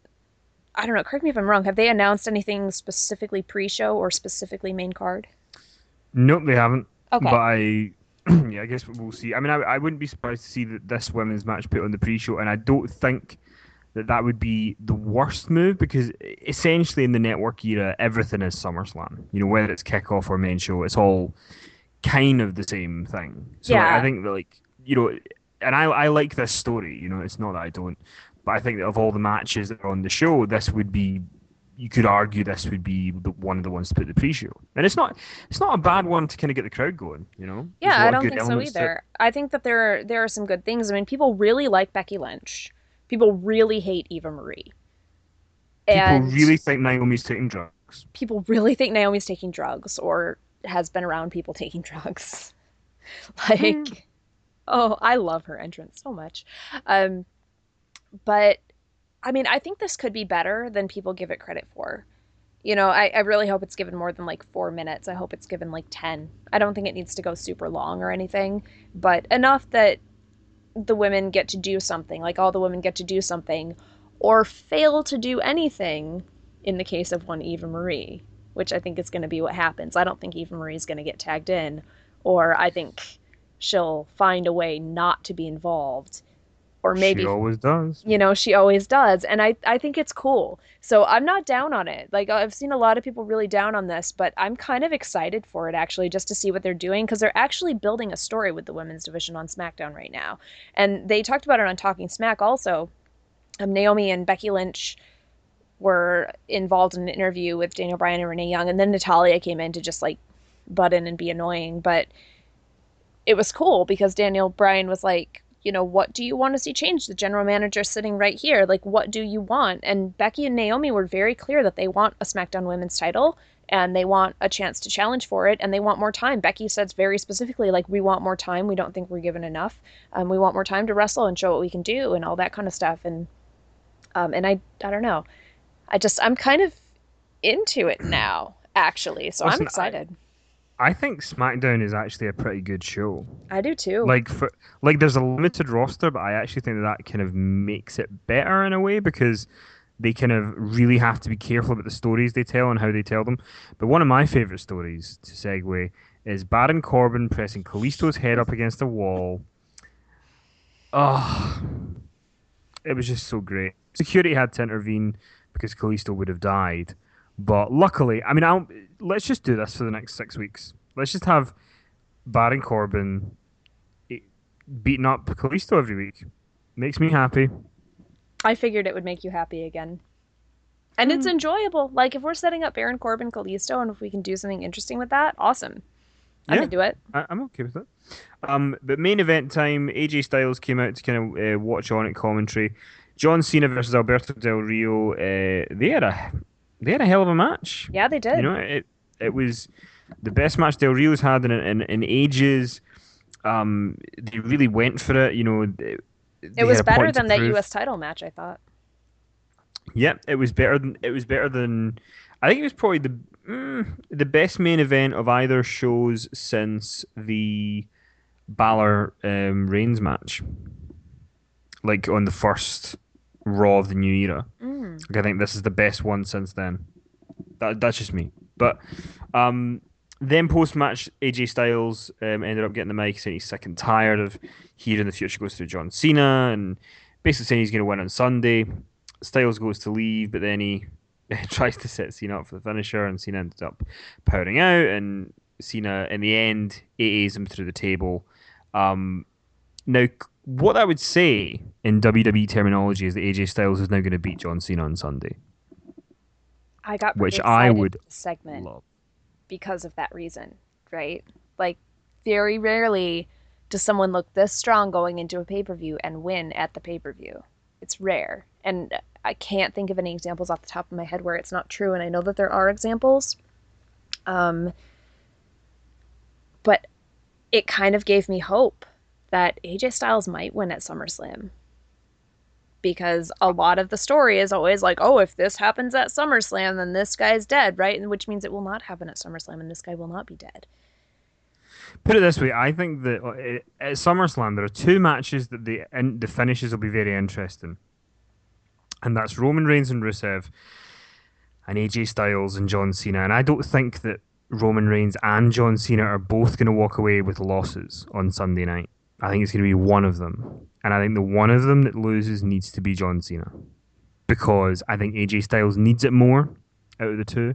I don't know. Correct me if I'm wrong. Have they announced anything specifically pre-show or specifically main card? Nope, they haven't. But Okay. I, yeah, I guess we'll see. I mean, I, I wouldn't be surprised to see that this women's match put on the pre-show, and I don't think that that would be the worst move because essentially in the network era, everything is SummerSlam. You know, whether it's kickoff or main show, it's all kind of the same thing. So like, I Yeah. think that like you know, and I I like this story. You know, it's not that I don't, but I think that of all the matches that are on the show, this would be. You could argue this would be the, one of the ones to put the pre-show, and it's not. It's not a bad one to kind of get the crowd going. You know, there's a Yeah, I lot of don't good think so elements to it. either. I think that there are, there are some good things. I mean, people really like Becky Lynch. People really hate Eva Marie. People And really think Naomi's taking drugs. people really think Naomi's taking drugs or has been around people taking drugs. Hmm. Like, oh, I love her entrance so much. Um, but I mean, I think this could be better than people give it credit for. You know, I, I really hope it's given more than like four minutes. I hope it's given like ten. I don't think it needs to go super long or anything, but enough that the women get to do something, like all the women get to do something, or fail to do anything in the case of one Eva Marie, which I think is going to be what happens. I don't think Eva Marie is going to get tagged in, or I think she'll find a way not to be involved, or She maybe always does. you know she always does, and i i think it's cool. So I'm not down on it. Like, I've seen a lot of people really down on this, but I'm kind of excited for it, actually, just to see what they're doing, because they're actually building a story with the women's division on SmackDown right now. And they talked about it on Talking Smack also. um, Naomi and Becky Lynch were involved in an interview with Daniel Bryan and Renee Young, and then Natalia came in to just like butt in and be annoying. But it was cool because Daniel Bryan was like, you know, what do you want to see change? The general manager sitting right here. Like, what do you want? And Becky and Naomi were very clear that they want a SmackDown Women's title and they want a chance to challenge for it and they want more time. Becky says very specifically, like, we want more time. We don't think we're given enough. Um, we want more time to wrestle and show what we can do and all that kind of stuff. And um, and I I don't know. I just I'm kind of into it now, actually. So I'm Listen, I excited. I think SmackDown is actually a pretty good show. I do too. Like for like, there's a limited roster, but I actually think that that kind of makes it better in a way because they kind of really have to be careful about the stories they tell and how they tell them. But one of my favorite stories to segue is Baron Corbin pressing Kalisto's head up against a wall. Oh, it was just so great. Security had to intervene because Kalisto would have died. But luckily, I mean, I'll, let's just do this for the next six weeks. Let's just have Baron Corbin eh, beating up Kalisto every week. Makes me happy. I figured it would make you happy again. And it's Hmm. enjoyable. Like, if we're setting up Baron Corbin Kalisto and if we can do something interesting with that, awesome. I'm Yeah, into it. I, I'm okay with that. Um, but main event time, A J Styles came out to kind of uh, watch on at commentary. John Cena versus Alberto Del Rio. Uh, they had a they had a hell of a match. Yeah, they You did. know, it it was the best match Del Rio's had in in, in ages. Um, they really went for it. You know, they, It they had was a better point to than that U S prove. title match, I thought. Yeah, it was better than it was better than I think it was probably the mm, the best main event of either shows since the Balor um, Reigns match, like on the first Raw of the new era. Mm. Like I think this is the best one since then. That that's just me. But um, then post match, A J Styles um, ended up getting the mic, saying he's sick and tired of hearing the future goes through John Cena, and basically saying he's going to win on Sunday. Styles goes to leave, but then he tries to set Cena up for the finisher, and Cena ends up powering out, and Cena in the end A As him through the table. Um, now, what I would say in W W E terminology is that A J Styles is now going to beat John Cena on Sunday, I got pretty which I excited would for the segment love. because of that reason, right? Like, very rarely does someone look this strong going into a pay-per-view and win at the pay-per-view. It's rare. And I can't think of any examples off the top of my head where it's not true, and I know that there are examples. Um, but it kind of gave me hope that A J Styles might win at SummerSlam because a lot of the story is always like, oh, if this happens at SummerSlam, then this guy's dead, right? And which means it will not happen at SummerSlam, and this guy will not be dead. Put it this way, I think that uh, at SummerSlam there are two matches that the in, the finishes will be very interesting, and that's Roman Reigns and Rusev, and A J Styles and John Cena. And I don't think that Roman Reigns and John Cena are both going to walk away with losses on Sunday night. I think it's going to be one of them, and I think the one of them that loses needs to be John Cena because I think A J Styles needs it more out of the two.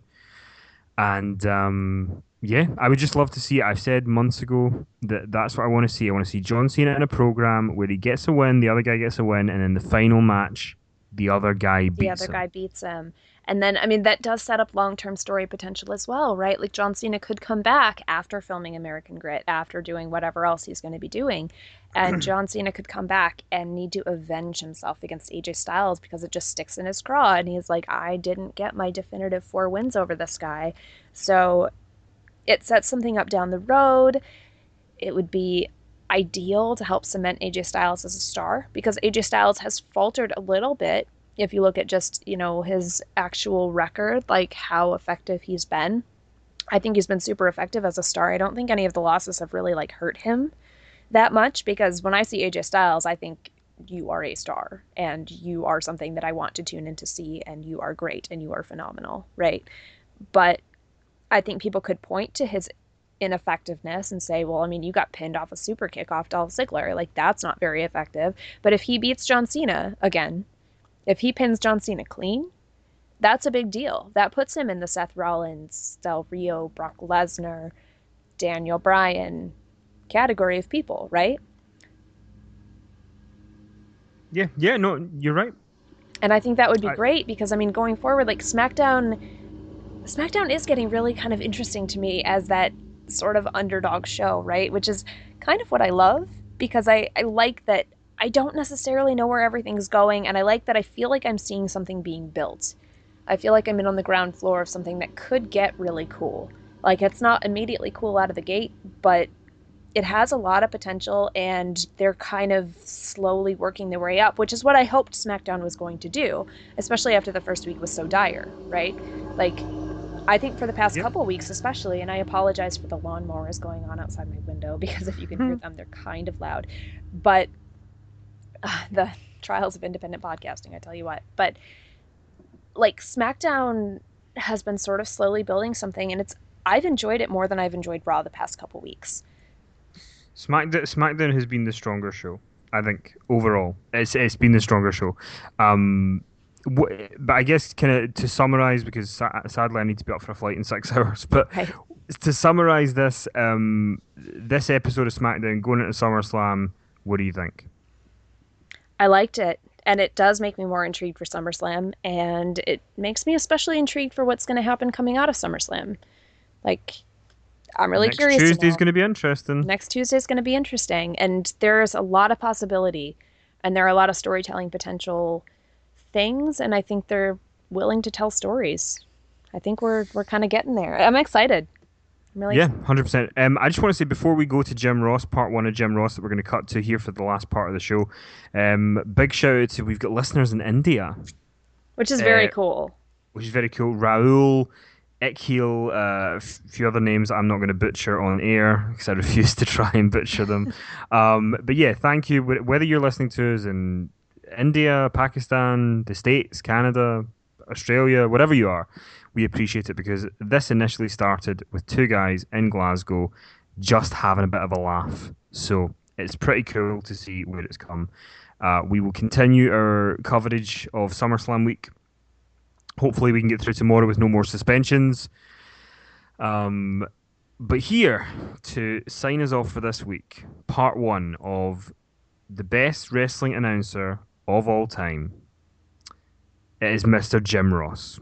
And um, yeah, I would just love to see it. I've said months ago that that's what I want to see. I want to see John Cena in a program where he gets a win, the other guy gets a win, and in the final match, the other guy The beats other him. guy beats him. And then, I mean, that does set up long term story potential as well, right? Like, John Cena could come back after filming American Grit, after doing whatever else he's going to be doing. And John Cena could come back and need to avenge himself against A J Styles because it just sticks in his craw. And he's like, I didn't get my definitive four wins over this guy. So it sets something up down the road. It would be ideal to help cement A J Styles as a star because A J Styles has faltered a little bit if you look at just, you know, his actual record, like how effective he's been. I think he's been super effective as a star. I don't think any of the losses have really like hurt him that much because when I see A J Styles, I think you are a star and you are something that I want to tune in to see and you are great and you are phenomenal, right? But I think people could point to his ineffectiveness and say, well, I mean, you got pinned off a super kick off Dolph Ziggler. Like, that's not very effective. But if he beats John Cena again, if he pins John Cena clean, that's a big deal. That puts him in the Seth Rollins, Del Rio, Brock Lesnar, Daniel Bryan category of people, right? Yeah, yeah, no, you're right. And I think that would be I, great because, I mean, going forward, like SmackDown, SmackDown is getting really kind of interesting to me as that sort of underdog show, right? Which is kind of what I love because I, I like that I don't necessarily know where everything's going, and I like that I feel like I'm seeing something being built. I feel like I'm in on the ground floor of something that could get really cool. Like, it's not immediately cool out of the gate, but it has a lot of potential, and they're kind of slowly working their way up, which is what I hoped SmackDown was going to do, especially after the first week was so dire, right? Like, I think for the past yep. couple weeks especially, and I apologize for the lawnmowers going on outside my window, because if you can hear them, they're kind of loud. But uh, the trials of independent podcasting, I tell you what. But, like, SmackDown has been sort of slowly building something, and it's I've enjoyed it more than I've enjoyed Raw the past couple weeks. SmackDown, SmackDown has been the stronger show, I think, overall. It's it's been the stronger show. Um, wh- but I guess kind of to summarize, because sa- sadly I need to be up for a flight in six hours. But Right. to summarize this, um, this episode of SmackDown going into SummerSlam, what do you think? I liked it, and it does make me more intrigued for SummerSlam, and it makes me especially intrigued for what's going to happen coming out of SummerSlam. Like, I'm really Next curious to Tuesday's know. going to be interesting. Next Tuesday is going to be interesting, and there's a lot of possibility, and there are a lot of storytelling potential things, and I think they're willing to tell stories. I think we're we're kind of getting there. I'm excited. I'm really Yeah, excited. one hundred percent. Um, I just want to say before we go to Jim Ross, part one of Jim Ross that we're going to cut to here for the last part of the show, um, big shout out to we've got listeners in India. which is very uh, cool. which is very cool. Raul, Ikhil, uh, a few other names I'm not going to butcher on air because I refuse to try and butcher them. Um, but yeah, thank you. Whether you're listening to us in India, Pakistan, the States, Canada, Australia, whatever you are, we appreciate it because this initially started with two guys in Glasgow just having a bit of a laugh. So it's pretty cool to see where it's come. Uh, we will continue our coverage of SummerSlam week. Hopefully, we can get through tomorrow with no more suspensions. Um, but here to sign us off for this week, part one of the best wrestling announcer of all time. It is Mister Jim Ross.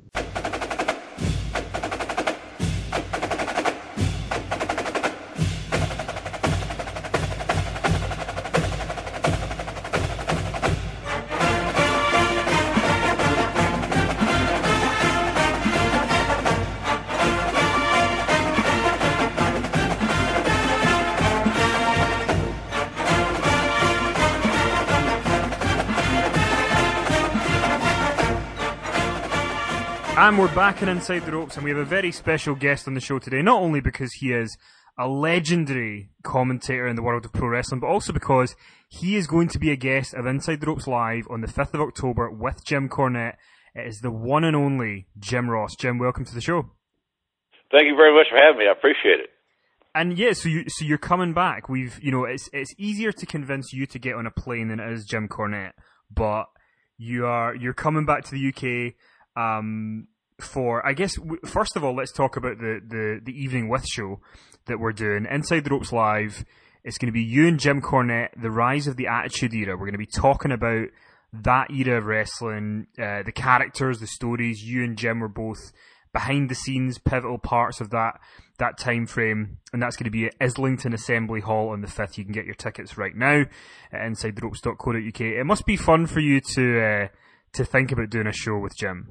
And we're back in Inside the Ropes, and we have a very special guest on the show today, not only because he is a legendary commentator in the world of pro wrestling, but also because he is going to be a guest of Inside the Ropes Live on the fifth of October with Jim Cornette. It is the one and only Jim Ross. Jim, welcome to the show. Thank you very much for having me. I appreciate it. And yeah, so you so you're coming back. We've you know it's it's easier to convince you to get on a plane than it is Jim Cornette, but you are you're coming back to the U K. Um, for I guess w- first of all, let's talk about the, the, the evening with show that we're doing Inside the Ropes Live. It's going to be you and Jim Cornette, the rise of the Attitude Era. We're going to be talking about that era of wrestling, uh, the characters, the stories. You and Jim were both behind the scenes, pivotal parts of that that time frame, and that's going to be at Islington Assembly Hall on the fifth. You can get your tickets right now at inside the ropes dot co dot uk. It must be fun for you to uh, to think about doing a show with Jim.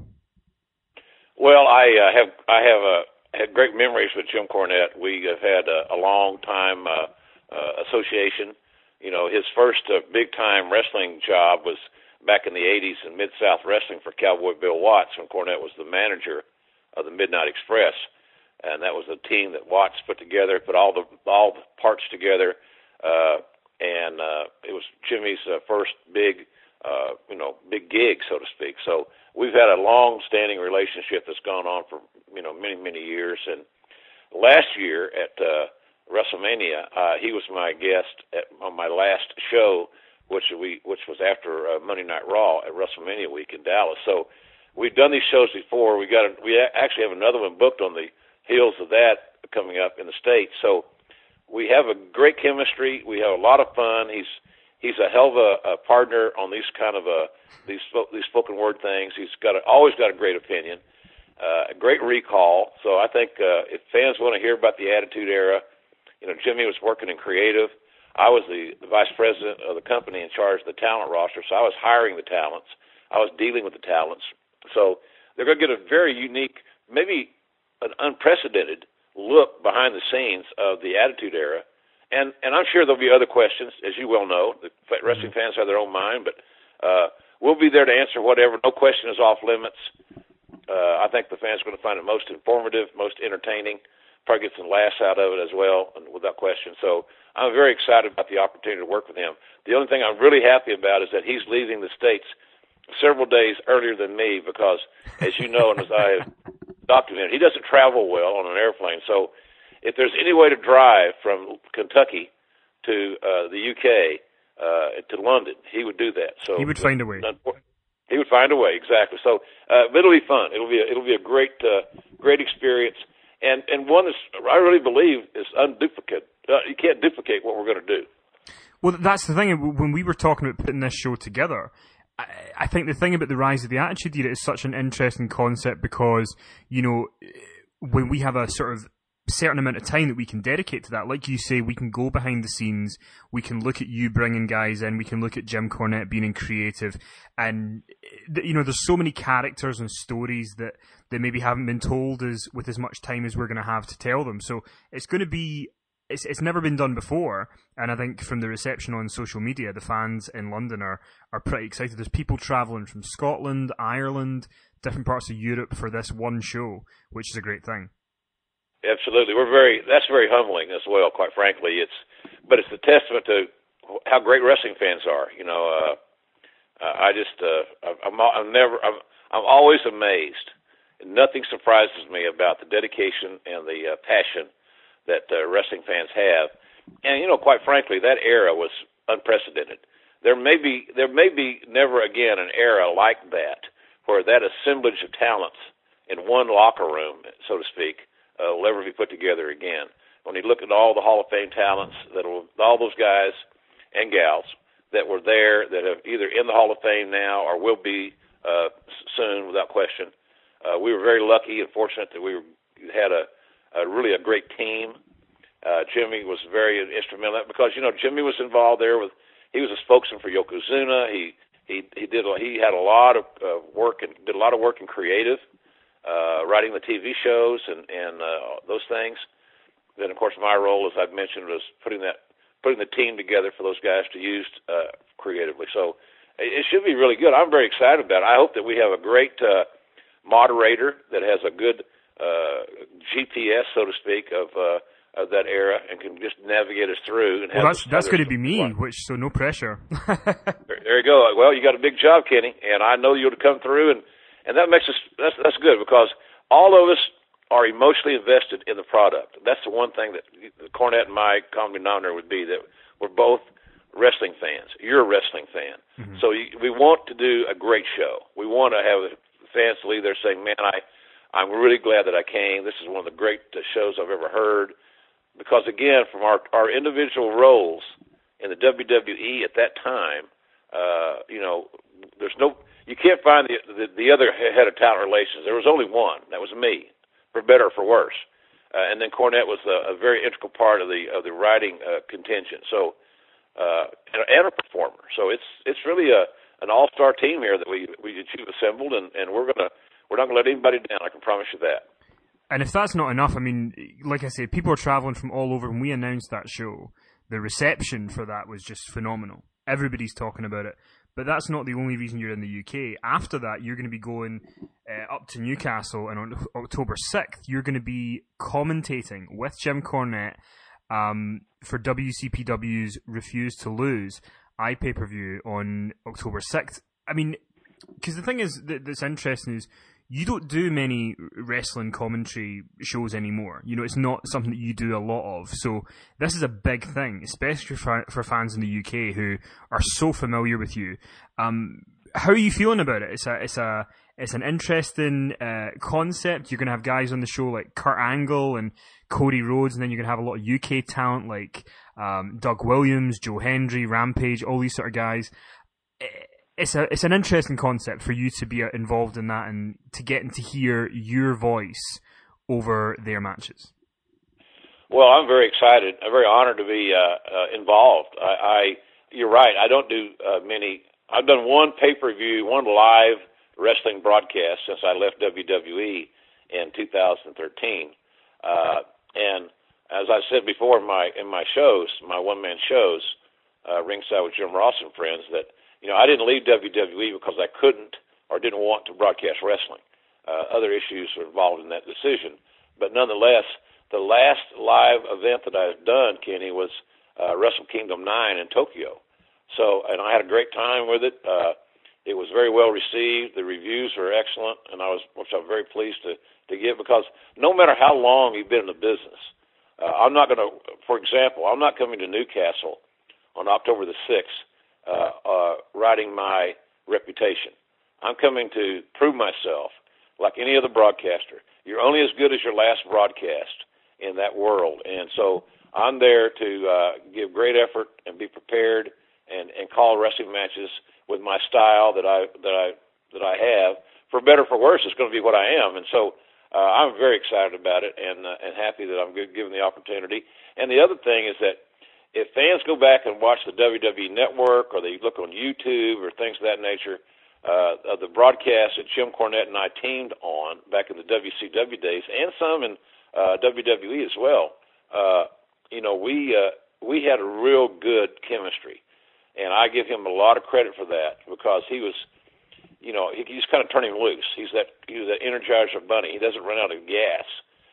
Well, I uh, have I have uh, had great memories with Jim Cornette. We have had a, a long time uh, uh, association. You know, his first uh, big time wrestling job was back in the eighties in Mid South Wrestling for Cowboy Bill Watts when Cornette was the manager of the Midnight Express, and that was a team that Watts put together, put all the all the parts together, uh, and uh, it was Jimmy's uh, first big. Uh, you know, big gig, so to speak. So we've had a long-standing relationship that's gone on for, you know, many, many years. And last year at uh, WrestleMania, uh, he was my guest at, on my last show, which we which was after uh, Monday Night Raw at WrestleMania week in Dallas. So we've done these shows before. We got a, we actually have another one booked on the heels of that coming up in the States. So we have a great chemistry. We have a lot of fun. He's He's a hell of a, a partner on these kind of a these these spoken word things. He's got a, always got a great opinion, uh, a great recall. So I think uh, if fans want to hear about the Attitude Era, you know, Jimmy was working in creative. I was the, the vice president of the company in charge of the talent roster, so I was hiring the talents. I was dealing with the talents. So they're going to get a very unique, maybe an unprecedented look behind the scenes of the Attitude Era. And and I'm sure there'll be other questions, as you well know. The wrestling fans have their own mind, but uh, we'll be there to answer whatever. No question is off limits. Uh, I think the fans are going to find it most informative, most entertaining. Probably get some laughs out of it as well, and without question. So I'm very excited about the opportunity to work with him. The only thing I'm really happy about is that he's leaving the States several days earlier than me because, as you know, and as I have documented, he doesn't travel well on an airplane. So if there's any way to drive from Kentucky to uh, the U K uh, to London, he would do that. So he would find a way. He would find a way, exactly. So, uh, but it'll be fun. It'll be a, it'll be a great uh, great experience, and and one that's I really believe is unduplicate. Uh, you can't duplicate what we're going to do. Well, that's the thing. When we were talking about putting this show together, I, I think the thing about the rise of the Attitude Era is such an interesting concept because, you know, when we have a sort of certain amount of time that we can dedicate to that. Like you say, we can go behind the scenes, we can look at you bringing guys in, we can look at Jim Cornette being in creative, and you know, there's so many characters and stories that, that maybe haven't been told as with as much time as we're going to have to tell them. So it's going to be it's it's never been done before, and I think from the reception on social media, the fans in London are are pretty excited. There's people travelling from Scotland, Ireland, different parts of Europe for this one show, which is a great thing. Absolutely, we're very. That's very humbling as well. Quite frankly, it's but it's a testament to how great wrestling fans are. You know, uh, I just uh, I'm I'm never I'm I'm always amazed. Nothing surprises me about the dedication and the uh, passion that uh, wrestling fans have, and you know, quite frankly, that era was unprecedented. There may be there may be never again an era like that where that assemblage of talents in one locker room, so to speak, uh, will ever be put together again. When you look at all the Hall of Fame talents, that will, all those guys and gals that were there, that are either in the Hall of Fame now or will be uh, soon, without question. Uh, we were very lucky and fortunate that we were, had a, a really a great team. Uh, Jimmy was very instrumental in that because, you know, Jimmy was involved there with, he was a spokesman for Yokozuna. He, he, he did, he had a lot of uh, work and did a lot of work in creative, uh, writing the T V shows and, and, uh, those things. Then of course my role, as I've mentioned, was putting that, putting the team together for those guys to use, uh, creatively. So it, it should be really good. I'm very excited about it. I hope that we have a great, uh, moderator that has a good uh, G P S, so to speak, of, uh, of that era and can just navigate us through. And well, have that's that's going to be me, fun. which so no pressure. there, there you go. Well, you got a big job, Kenny, and I know you'll come through, and, and that makes us that's that's good because all of us are emotionally invested in the product. That's the one thing that Cornette and my common denominator would be, that we're both wrestling fans. You're a wrestling fan, mm-hmm. so you, we want to do a great show. We want to have fans to leave there saying, man, I, I'm really glad that I came. This is one of the great shows I've ever heard. Because, again, from our, our individual roles in the W W E at that time, uh, you know, there's no, you can't find the, the, the other head of talent relations. There was only one. That was me, for better or for worse. Uh, and then Cornette was a, a very integral part of the of the writing uh, contingent. So, uh, and, and a performer. So it's it's really a an all-star team here that we we you've assembled, and, and we're gonna we're not gonna let anybody down. I can promise you that. And if that's not enough, I mean, like I said, people are traveling from all over. When we announced that show, the reception for that was just phenomenal. Everybody's talking about it. But that's not the only reason you're in the U K. After that, you're going to be going uh, up to Newcastle, and on October sixth, you're going to be commentating with Jim Cornette um, for W C P W's Refuse to Lose iPay-per-view on October sixth. I mean, because the thing is that, that's interesting is you don't do many wrestling commentary shows anymore. You know, it's not something that you do a lot of. So this is a big thing, especially for, for fans in the U K who are so familiar with you. Um, how are you feeling about it? It's a, it's a, it's an interesting uh, concept. You're going to have guys on the show like Kurt Angle and Cody Rhodes, and then you're going to have a lot of U K talent like um, Doug Williams, Joe Hendry, Rampage, all these sort of guys. It's a it's an interesting concept for you to be involved in that and to get to hear your voice over their matches. Well, I'm very excited. I'm very honored to be uh, uh, involved. I, I you're right. I don't do uh, many. I've done one pay-per-view, one live wrestling broadcast since I left W W E in two thousand thirteen. Uh, and as I said before in my in my shows, my one-man shows, uh, Ringside with Jim Ross and Friends, that you know I didn't leave W W E because I couldn't or didn't want to broadcast wrestling. Uh, other issues were involved in that decision, but nonetheless, the last live event that I've done, Kenny, was uh, Wrestle Kingdom nine in Tokyo. So, and I had a great time with it. Uh, it was very well received. The reviews were excellent, and I was, which I'm very pleased to, to give, because no matter how long you've been in the business, uh, I'm not going to, for example, I'm not coming to Newcastle on October the sixth uh, uh, riding my reputation. I'm coming to prove myself like any other broadcaster. You're only as good as your last broadcast in that world. And so I'm there to uh, give great effort and be prepared and, and call wrestling matches with my style that I that I that I have. For better or for worse, it's going to be what I am. And so uh, I'm very excited about it and uh, and happy that I'm given the opportunity. And the other thing is that if fans go back and watch the W W E Network, or they look on YouTube or things of that nature, uh, of the broadcast that Jim Cornette and I teamed on back in the W C W days, and some in uh, W W E as well, uh, you know, we uh, we had a real good chemistry, and I give him a lot of credit for that because he was, you know, he, he's kind of turning loose. He's that he was that Energizer bunny. He doesn't run out of gas.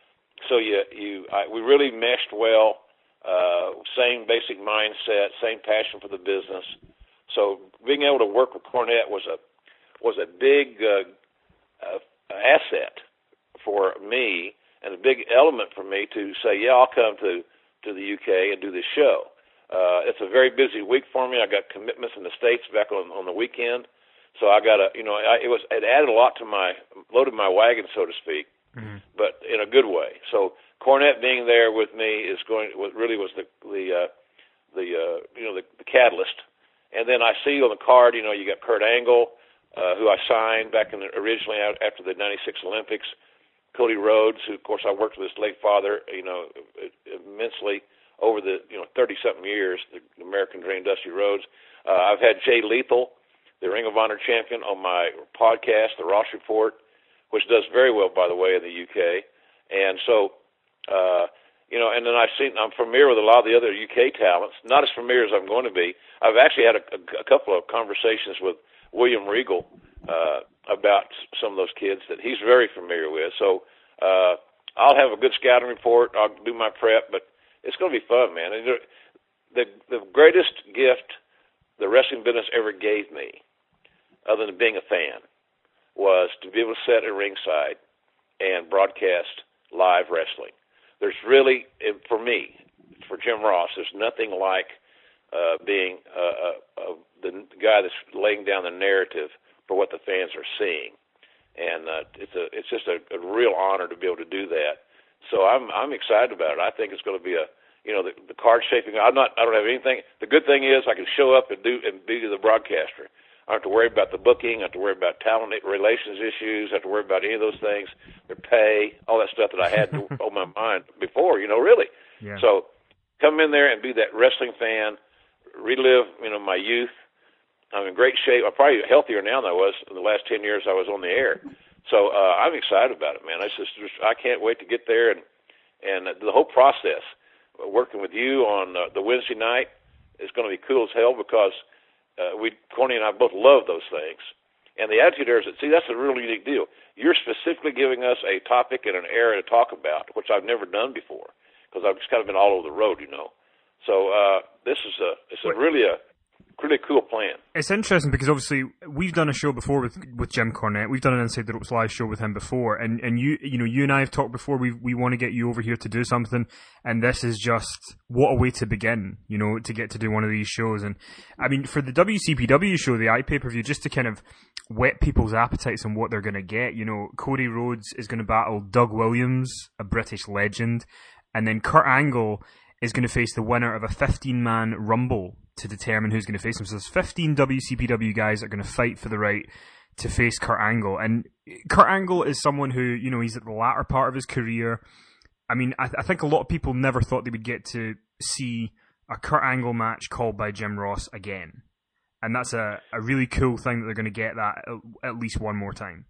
So you you I, we really meshed well. Uh, same basic mindset, same passion for the business. So being able to work with Cornette was a was a big uh, uh, asset for me and a big element for me to say, yeah, I'll come to, to the U K and do this show. Uh, it's a very busy week for me. I got commitments in the States back on, on the weekend. So I got to, you know, I, it was it added a lot to my, loaded my wagon, so to speak, mm-hmm. but in a good way. So Cornette being there with me is going, what really was the, the, uh, the uh, you know, the, the catalyst. And then I see on the card, you know, you got Kurt Angle, uh, who I signed back in the, originally after the ninety-six Olympics. Cody Rhodes, who of course I worked with his late father, you know, immensely over the, you know, thirty-something years, the American Dream, Dusty Rhodes. Uh, I've had Jay Lethal, the Ring of Honor champion, on my podcast, The Ross Report, which does very well, by the way, in the U K. And so, uh, you know, and then I've seen, I'm familiar with a lot of the other U K talents, not as familiar as I'm going to be. I've actually had a, a, a couple of conversations with William Regal uh, about some of those kids that he's very familiar with. So uh, I'll have a good scouting report. I'll do my prep, but it's going to be fun, man. And the the greatest gift the wrestling business ever gave me, other than being a fan, was to be able to sit at ringside and broadcast live wrestling. There's really, for me, for Jim Ross, there's nothing like uh, being uh, uh, the guy that's laying down the narrative for what the fans are seeing, and uh, it's a it's just a, a real honor to be able to do that. So I'm I'm excited about it. I think it's going to be a you know the, the card shaping. I'm not I don't have anything. The good thing is I can show up and do and be the broadcaster. I don't have to worry about the booking. I don't have to worry about talent relations issues. I don't have to worry about any of those things. Their pay, all that stuff that I had on my mind before. You know, really. Yeah. So come in there and be that wrestling fan. Relive you know my youth. I'm in great shape. I'm probably healthier now than I was in the last ten years I was on the air. So uh, I'm excited about it, man. I just, just I can't wait to get there, and and the whole process, working with you on uh, the Wednesday night is going to be cool as hell because uh, we, Corny and I both love those things. And the Attitude Era, see, that's a really unique deal. You're specifically giving us a topic and an era to talk about, which I've never done before because I've just kind of been all over the road, you know. So uh, this is a it's a really a really cool plan. It's interesting because obviously we've done a show before with with Jim Cornette. We've done an Inside the Ropes live show with him before, and and you you know you and I have talked before. We we want to get you over here to do something, and this is just what a way to begin. You know, to get to do one of these shows, and I mean for the W C P W show, the iPay per view, just to kind of whet people's appetites on what they're going to get. You know, Cody Rhodes is going to battle Doug Williams, a British legend, and then Kurt Angle is going to face the winner of a fifteen-man Rumble to determine who's going to face him. So there's fifteen W C P W guys that are going to fight for the right to face Kurt Angle. And Kurt Angle is someone who, you know, he's at the latter part of his career. I mean, I, th- I think a lot of people never thought they would get to see a Kurt Angle match called by Jim Ross again. And that's a, a really cool thing that they're going to get that at, at least one more time.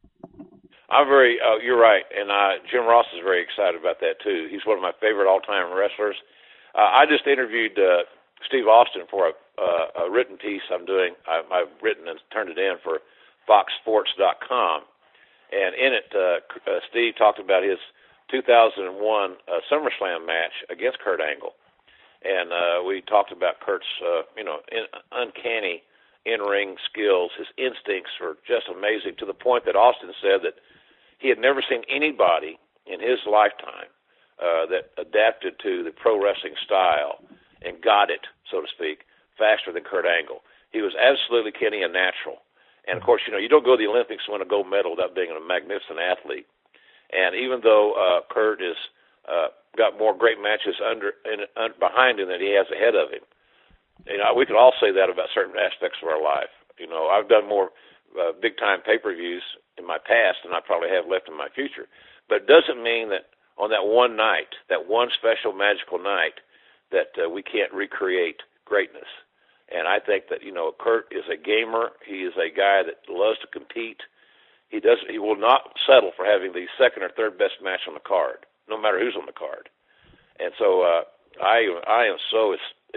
I'm very, uh, you're right. And uh, Jim Ross is very excited about that, too. He's one of my favorite all-time wrestlers. Uh, I just interviewed uh, Steve Austin for a, uh, a written piece I'm doing. I, I've written and turned it in for fox sports dot com. And in it, uh, uh, Steve talked about his two thousand one uh, SummerSlam match against Kurt Angle. And uh, we talked about Kurt's, uh, you know, in, uncanny in-ring skills. His instincts were just amazing, to the point that Austin said that he had never seen anybody in his lifetime Uh, that adapted to the pro wrestling style and got it, so to speak, faster than Kurt Angle. He was absolutely, Kenny, a natural. And, of course, you know, you don't go to the Olympics and win a gold medal without being a magnificent athlete. And even though uh, Kurt is uh, got more great matches under in, un, behind him than he has ahead of him, you know, we could all say that about certain aspects of our life. You know, I've done more uh, big-time pay-per-views in my past than I probably have left in my future. But it doesn't mean that on that one night, that one special magical night, that uh, we can't recreate greatness. And I think that, you know, Kurt is a gamer. He is a guy that loves to compete. He does. He will not settle for having the second or third best match on the card, no matter who's on the card. And so uh, I I am so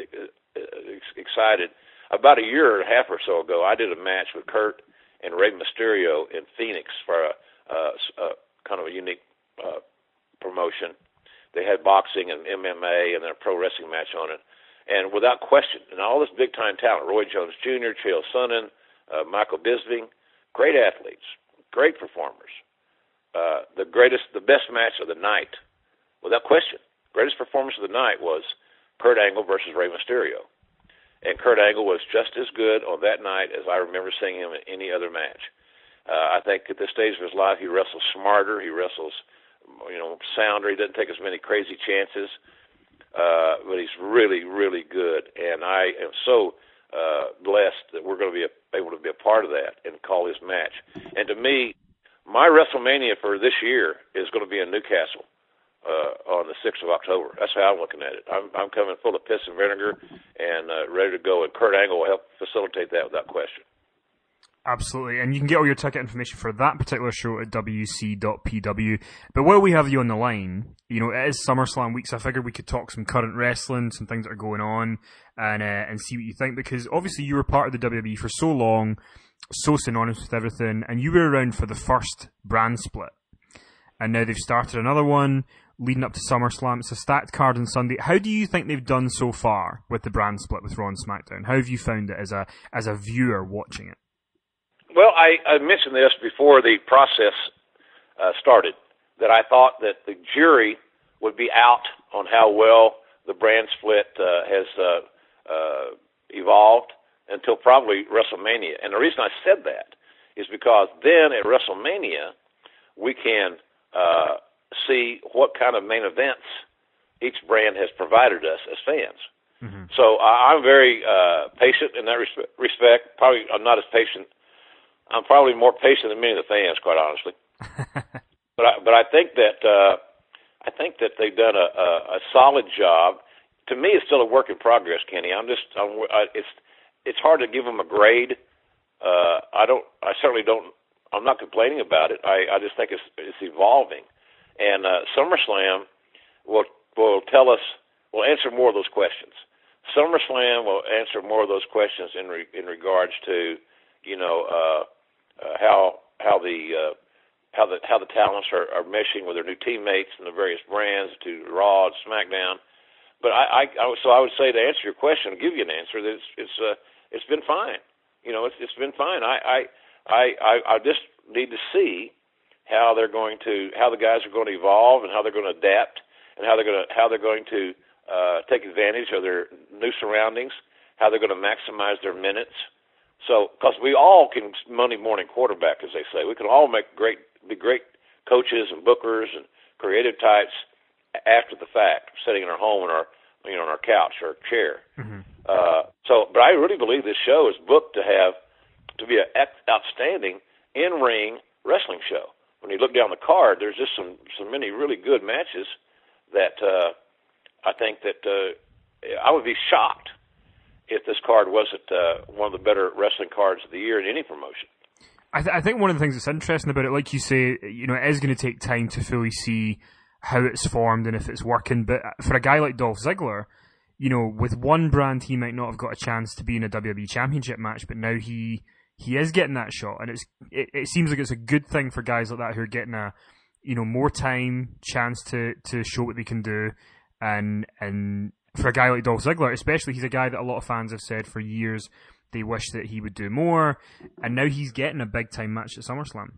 excited. About a year and a half or so ago, I did a match with Kurt and Rey Mysterio in Phoenix for a, a, a kind of a unique uh, promotion. They had boxing and M M A and then a pro wrestling match on it. And without question, and all this big-time talent, Roy Jones Junior, Chael Sonnen, uh, Michael Bisping, great athletes, great performers. Uh, the greatest, the best match of the night, without question, greatest performance of the night was Kurt Angle versus Rey Mysterio. And Kurt Angle was just as good on that night as I remember seeing him in any other match. Uh, I think at this stage of his life, he wrestles smarter, he wrestles, you know, sounder, he doesn't take as many crazy chances. Uh, but he's really, really good, and I am so uh, blessed that we're going to be a, able to be a part of that and call his match. And to me, my WrestleMania for this year is going to be in Newcastle uh, on the sixth of October. That's how I'm looking at it. I'm, I'm coming full of piss and vinegar and uh, ready to go, and Kurt Angle will help facilitate that without question. Absolutely, and you can get all your ticket information for that particular show at W C dot P W. But while we have you on the line, you know, it is SummerSlam week, so I figured we could talk some current wrestling, some things that are going on, and uh, and see what you think, because obviously you were part of the W W E for so long, so synonymous with everything, and you were around for the first brand split. And now they've started another one leading up to SummerSlam. It's a stacked card on Sunday. How do you think they've done so far with the brand split with Raw and SmackDown? How have you found it as a as a viewer watching it? Well, I, I mentioned this before the process uh, started, that I thought that the jury would be out on how well the brand split uh, has uh, uh, evolved until probably WrestleMania. And the reason I said that is because then at WrestleMania, we can uh, see what kind of main events each brand has provided us as fans. Mm-hmm. So uh, I'm very uh, patient in that respe- respect. Probably I'm not as patient I'm probably more patient than many of the fans, quite honestly. but I, but I think that uh, I think that they've done a, a, a solid job. To me, it's still a work in progress, Kenny. I'm just I'm, I, it's it's hard to give them a grade. Uh, I don't. I certainly don't. I'm not complaining about it. I, I just think it's it's evolving, and uh, SummerSlam will will tell us will answer more of those questions. SummerSlam will answer more of those questions in re, in regards to you know. Uh, Uh, how how the uh, how the how the talents are, are meshing with their new teammates and the various brands to Raw and SmackDown. But I, I, I so I would say to answer your question, give you an answer that it's it's uh, it's been fine. You know, it's it's been fine. I I, I I I just need to see how they're going to how the guys are going to evolve and how they're going to adapt and how they're going to how they're going to uh, take advantage of their new surroundings, how they're going to maximize their minutes. So, because we all can Monday morning quarterback, as they say, we can all make great, be great coaches and bookers and creative types after the fact, sitting in our home in our, you know, on our couch or chair. Mm-hmm. Uh, so, but I really believe this show is booked to have to be an outstanding in-ring wrestling show. When you look down the card, there's just some, some many really good matches that uh, I think that uh, I would be shocked if this card wasn't uh, one of the better wrestling cards of the year in any promotion. I, th- I think one of the things that's interesting about it, like you say, you know, it is going to take time to fully see how it's formed and if it's working. But for a guy like Dolph Ziggler, you know, with one brand, he might not have got a chance to be in a W W E Championship match, but now he he is getting that shot, and it's it, it seems like it's a good thing for guys like that who are getting a, you know, more time, chance to to show what they can do, and and. For a guy like Dolph Ziggler, especially, he's a guy that a lot of fans have said for years they wish that he would do more, and now he's getting a big-time match at SummerSlam.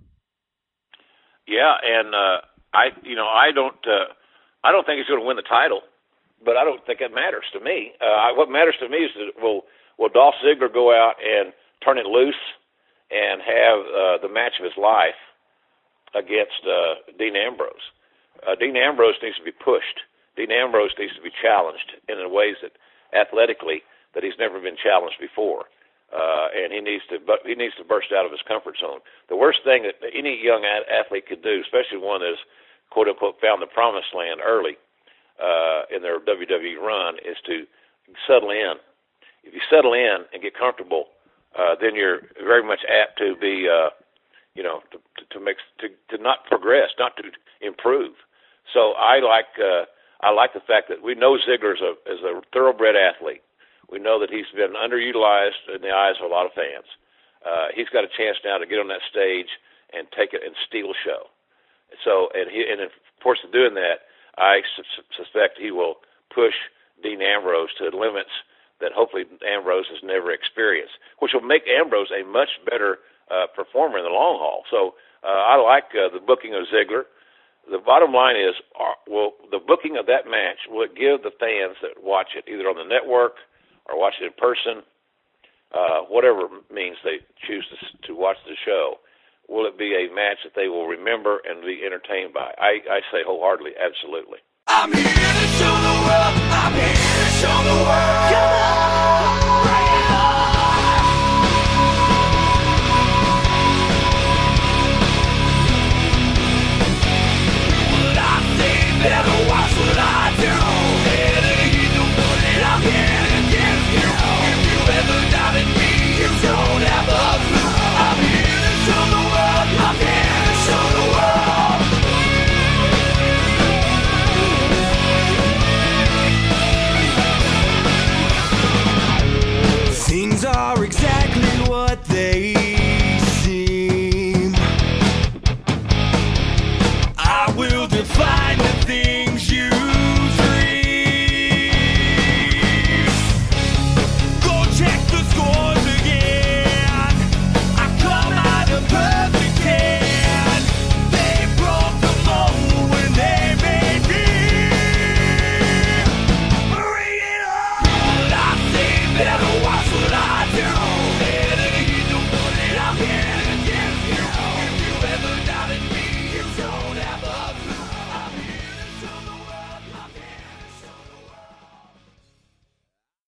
Yeah, and uh, I, you know, I don't, uh, I don't think he's going to win the title, but I don't think it matters to me. Uh, I, what matters to me is that will will Dolph Ziggler go out and turn it loose and have uh, the match of his life against uh, Dean Ambrose? Uh, Dean Ambrose needs to be pushed. Dean Ambrose needs to be challenged in ways that athletically that he's never been challenged before, uh, and he needs to he needs to burst out of his comfort zone. The worst thing that any young athlete could do, especially one that's quote unquote found the promised land early uh, in their W W E run, is to settle in. If you settle in and get comfortable, uh, then you're very much apt to be, uh, you know, to, to make to, to not progress, not to improve. So I like. Uh, I like the fact that we know Ziggler is a, is a thoroughbred athlete. We know that he's been underutilized in the eyes of a lot of fans. Uh, he's got a chance now to get on that stage and take it and steal a show. So, and he, and in course of doing that, I su- suspect he will push Dean Ambrose to limits that hopefully Ambrose has never experienced, which will make Ambrose a much better uh, performer in the long haul. So, uh, I like uh, the booking of Ziggler. The bottom line is, are, will the booking of that match, will it give the fans that watch it either on the network or watch it in person, uh, whatever means they choose to, to watch the show, will it be a match that they will remember and be entertained by? I, I say wholeheartedly, absolutely. I'm here to show the world. I'm here to show the world.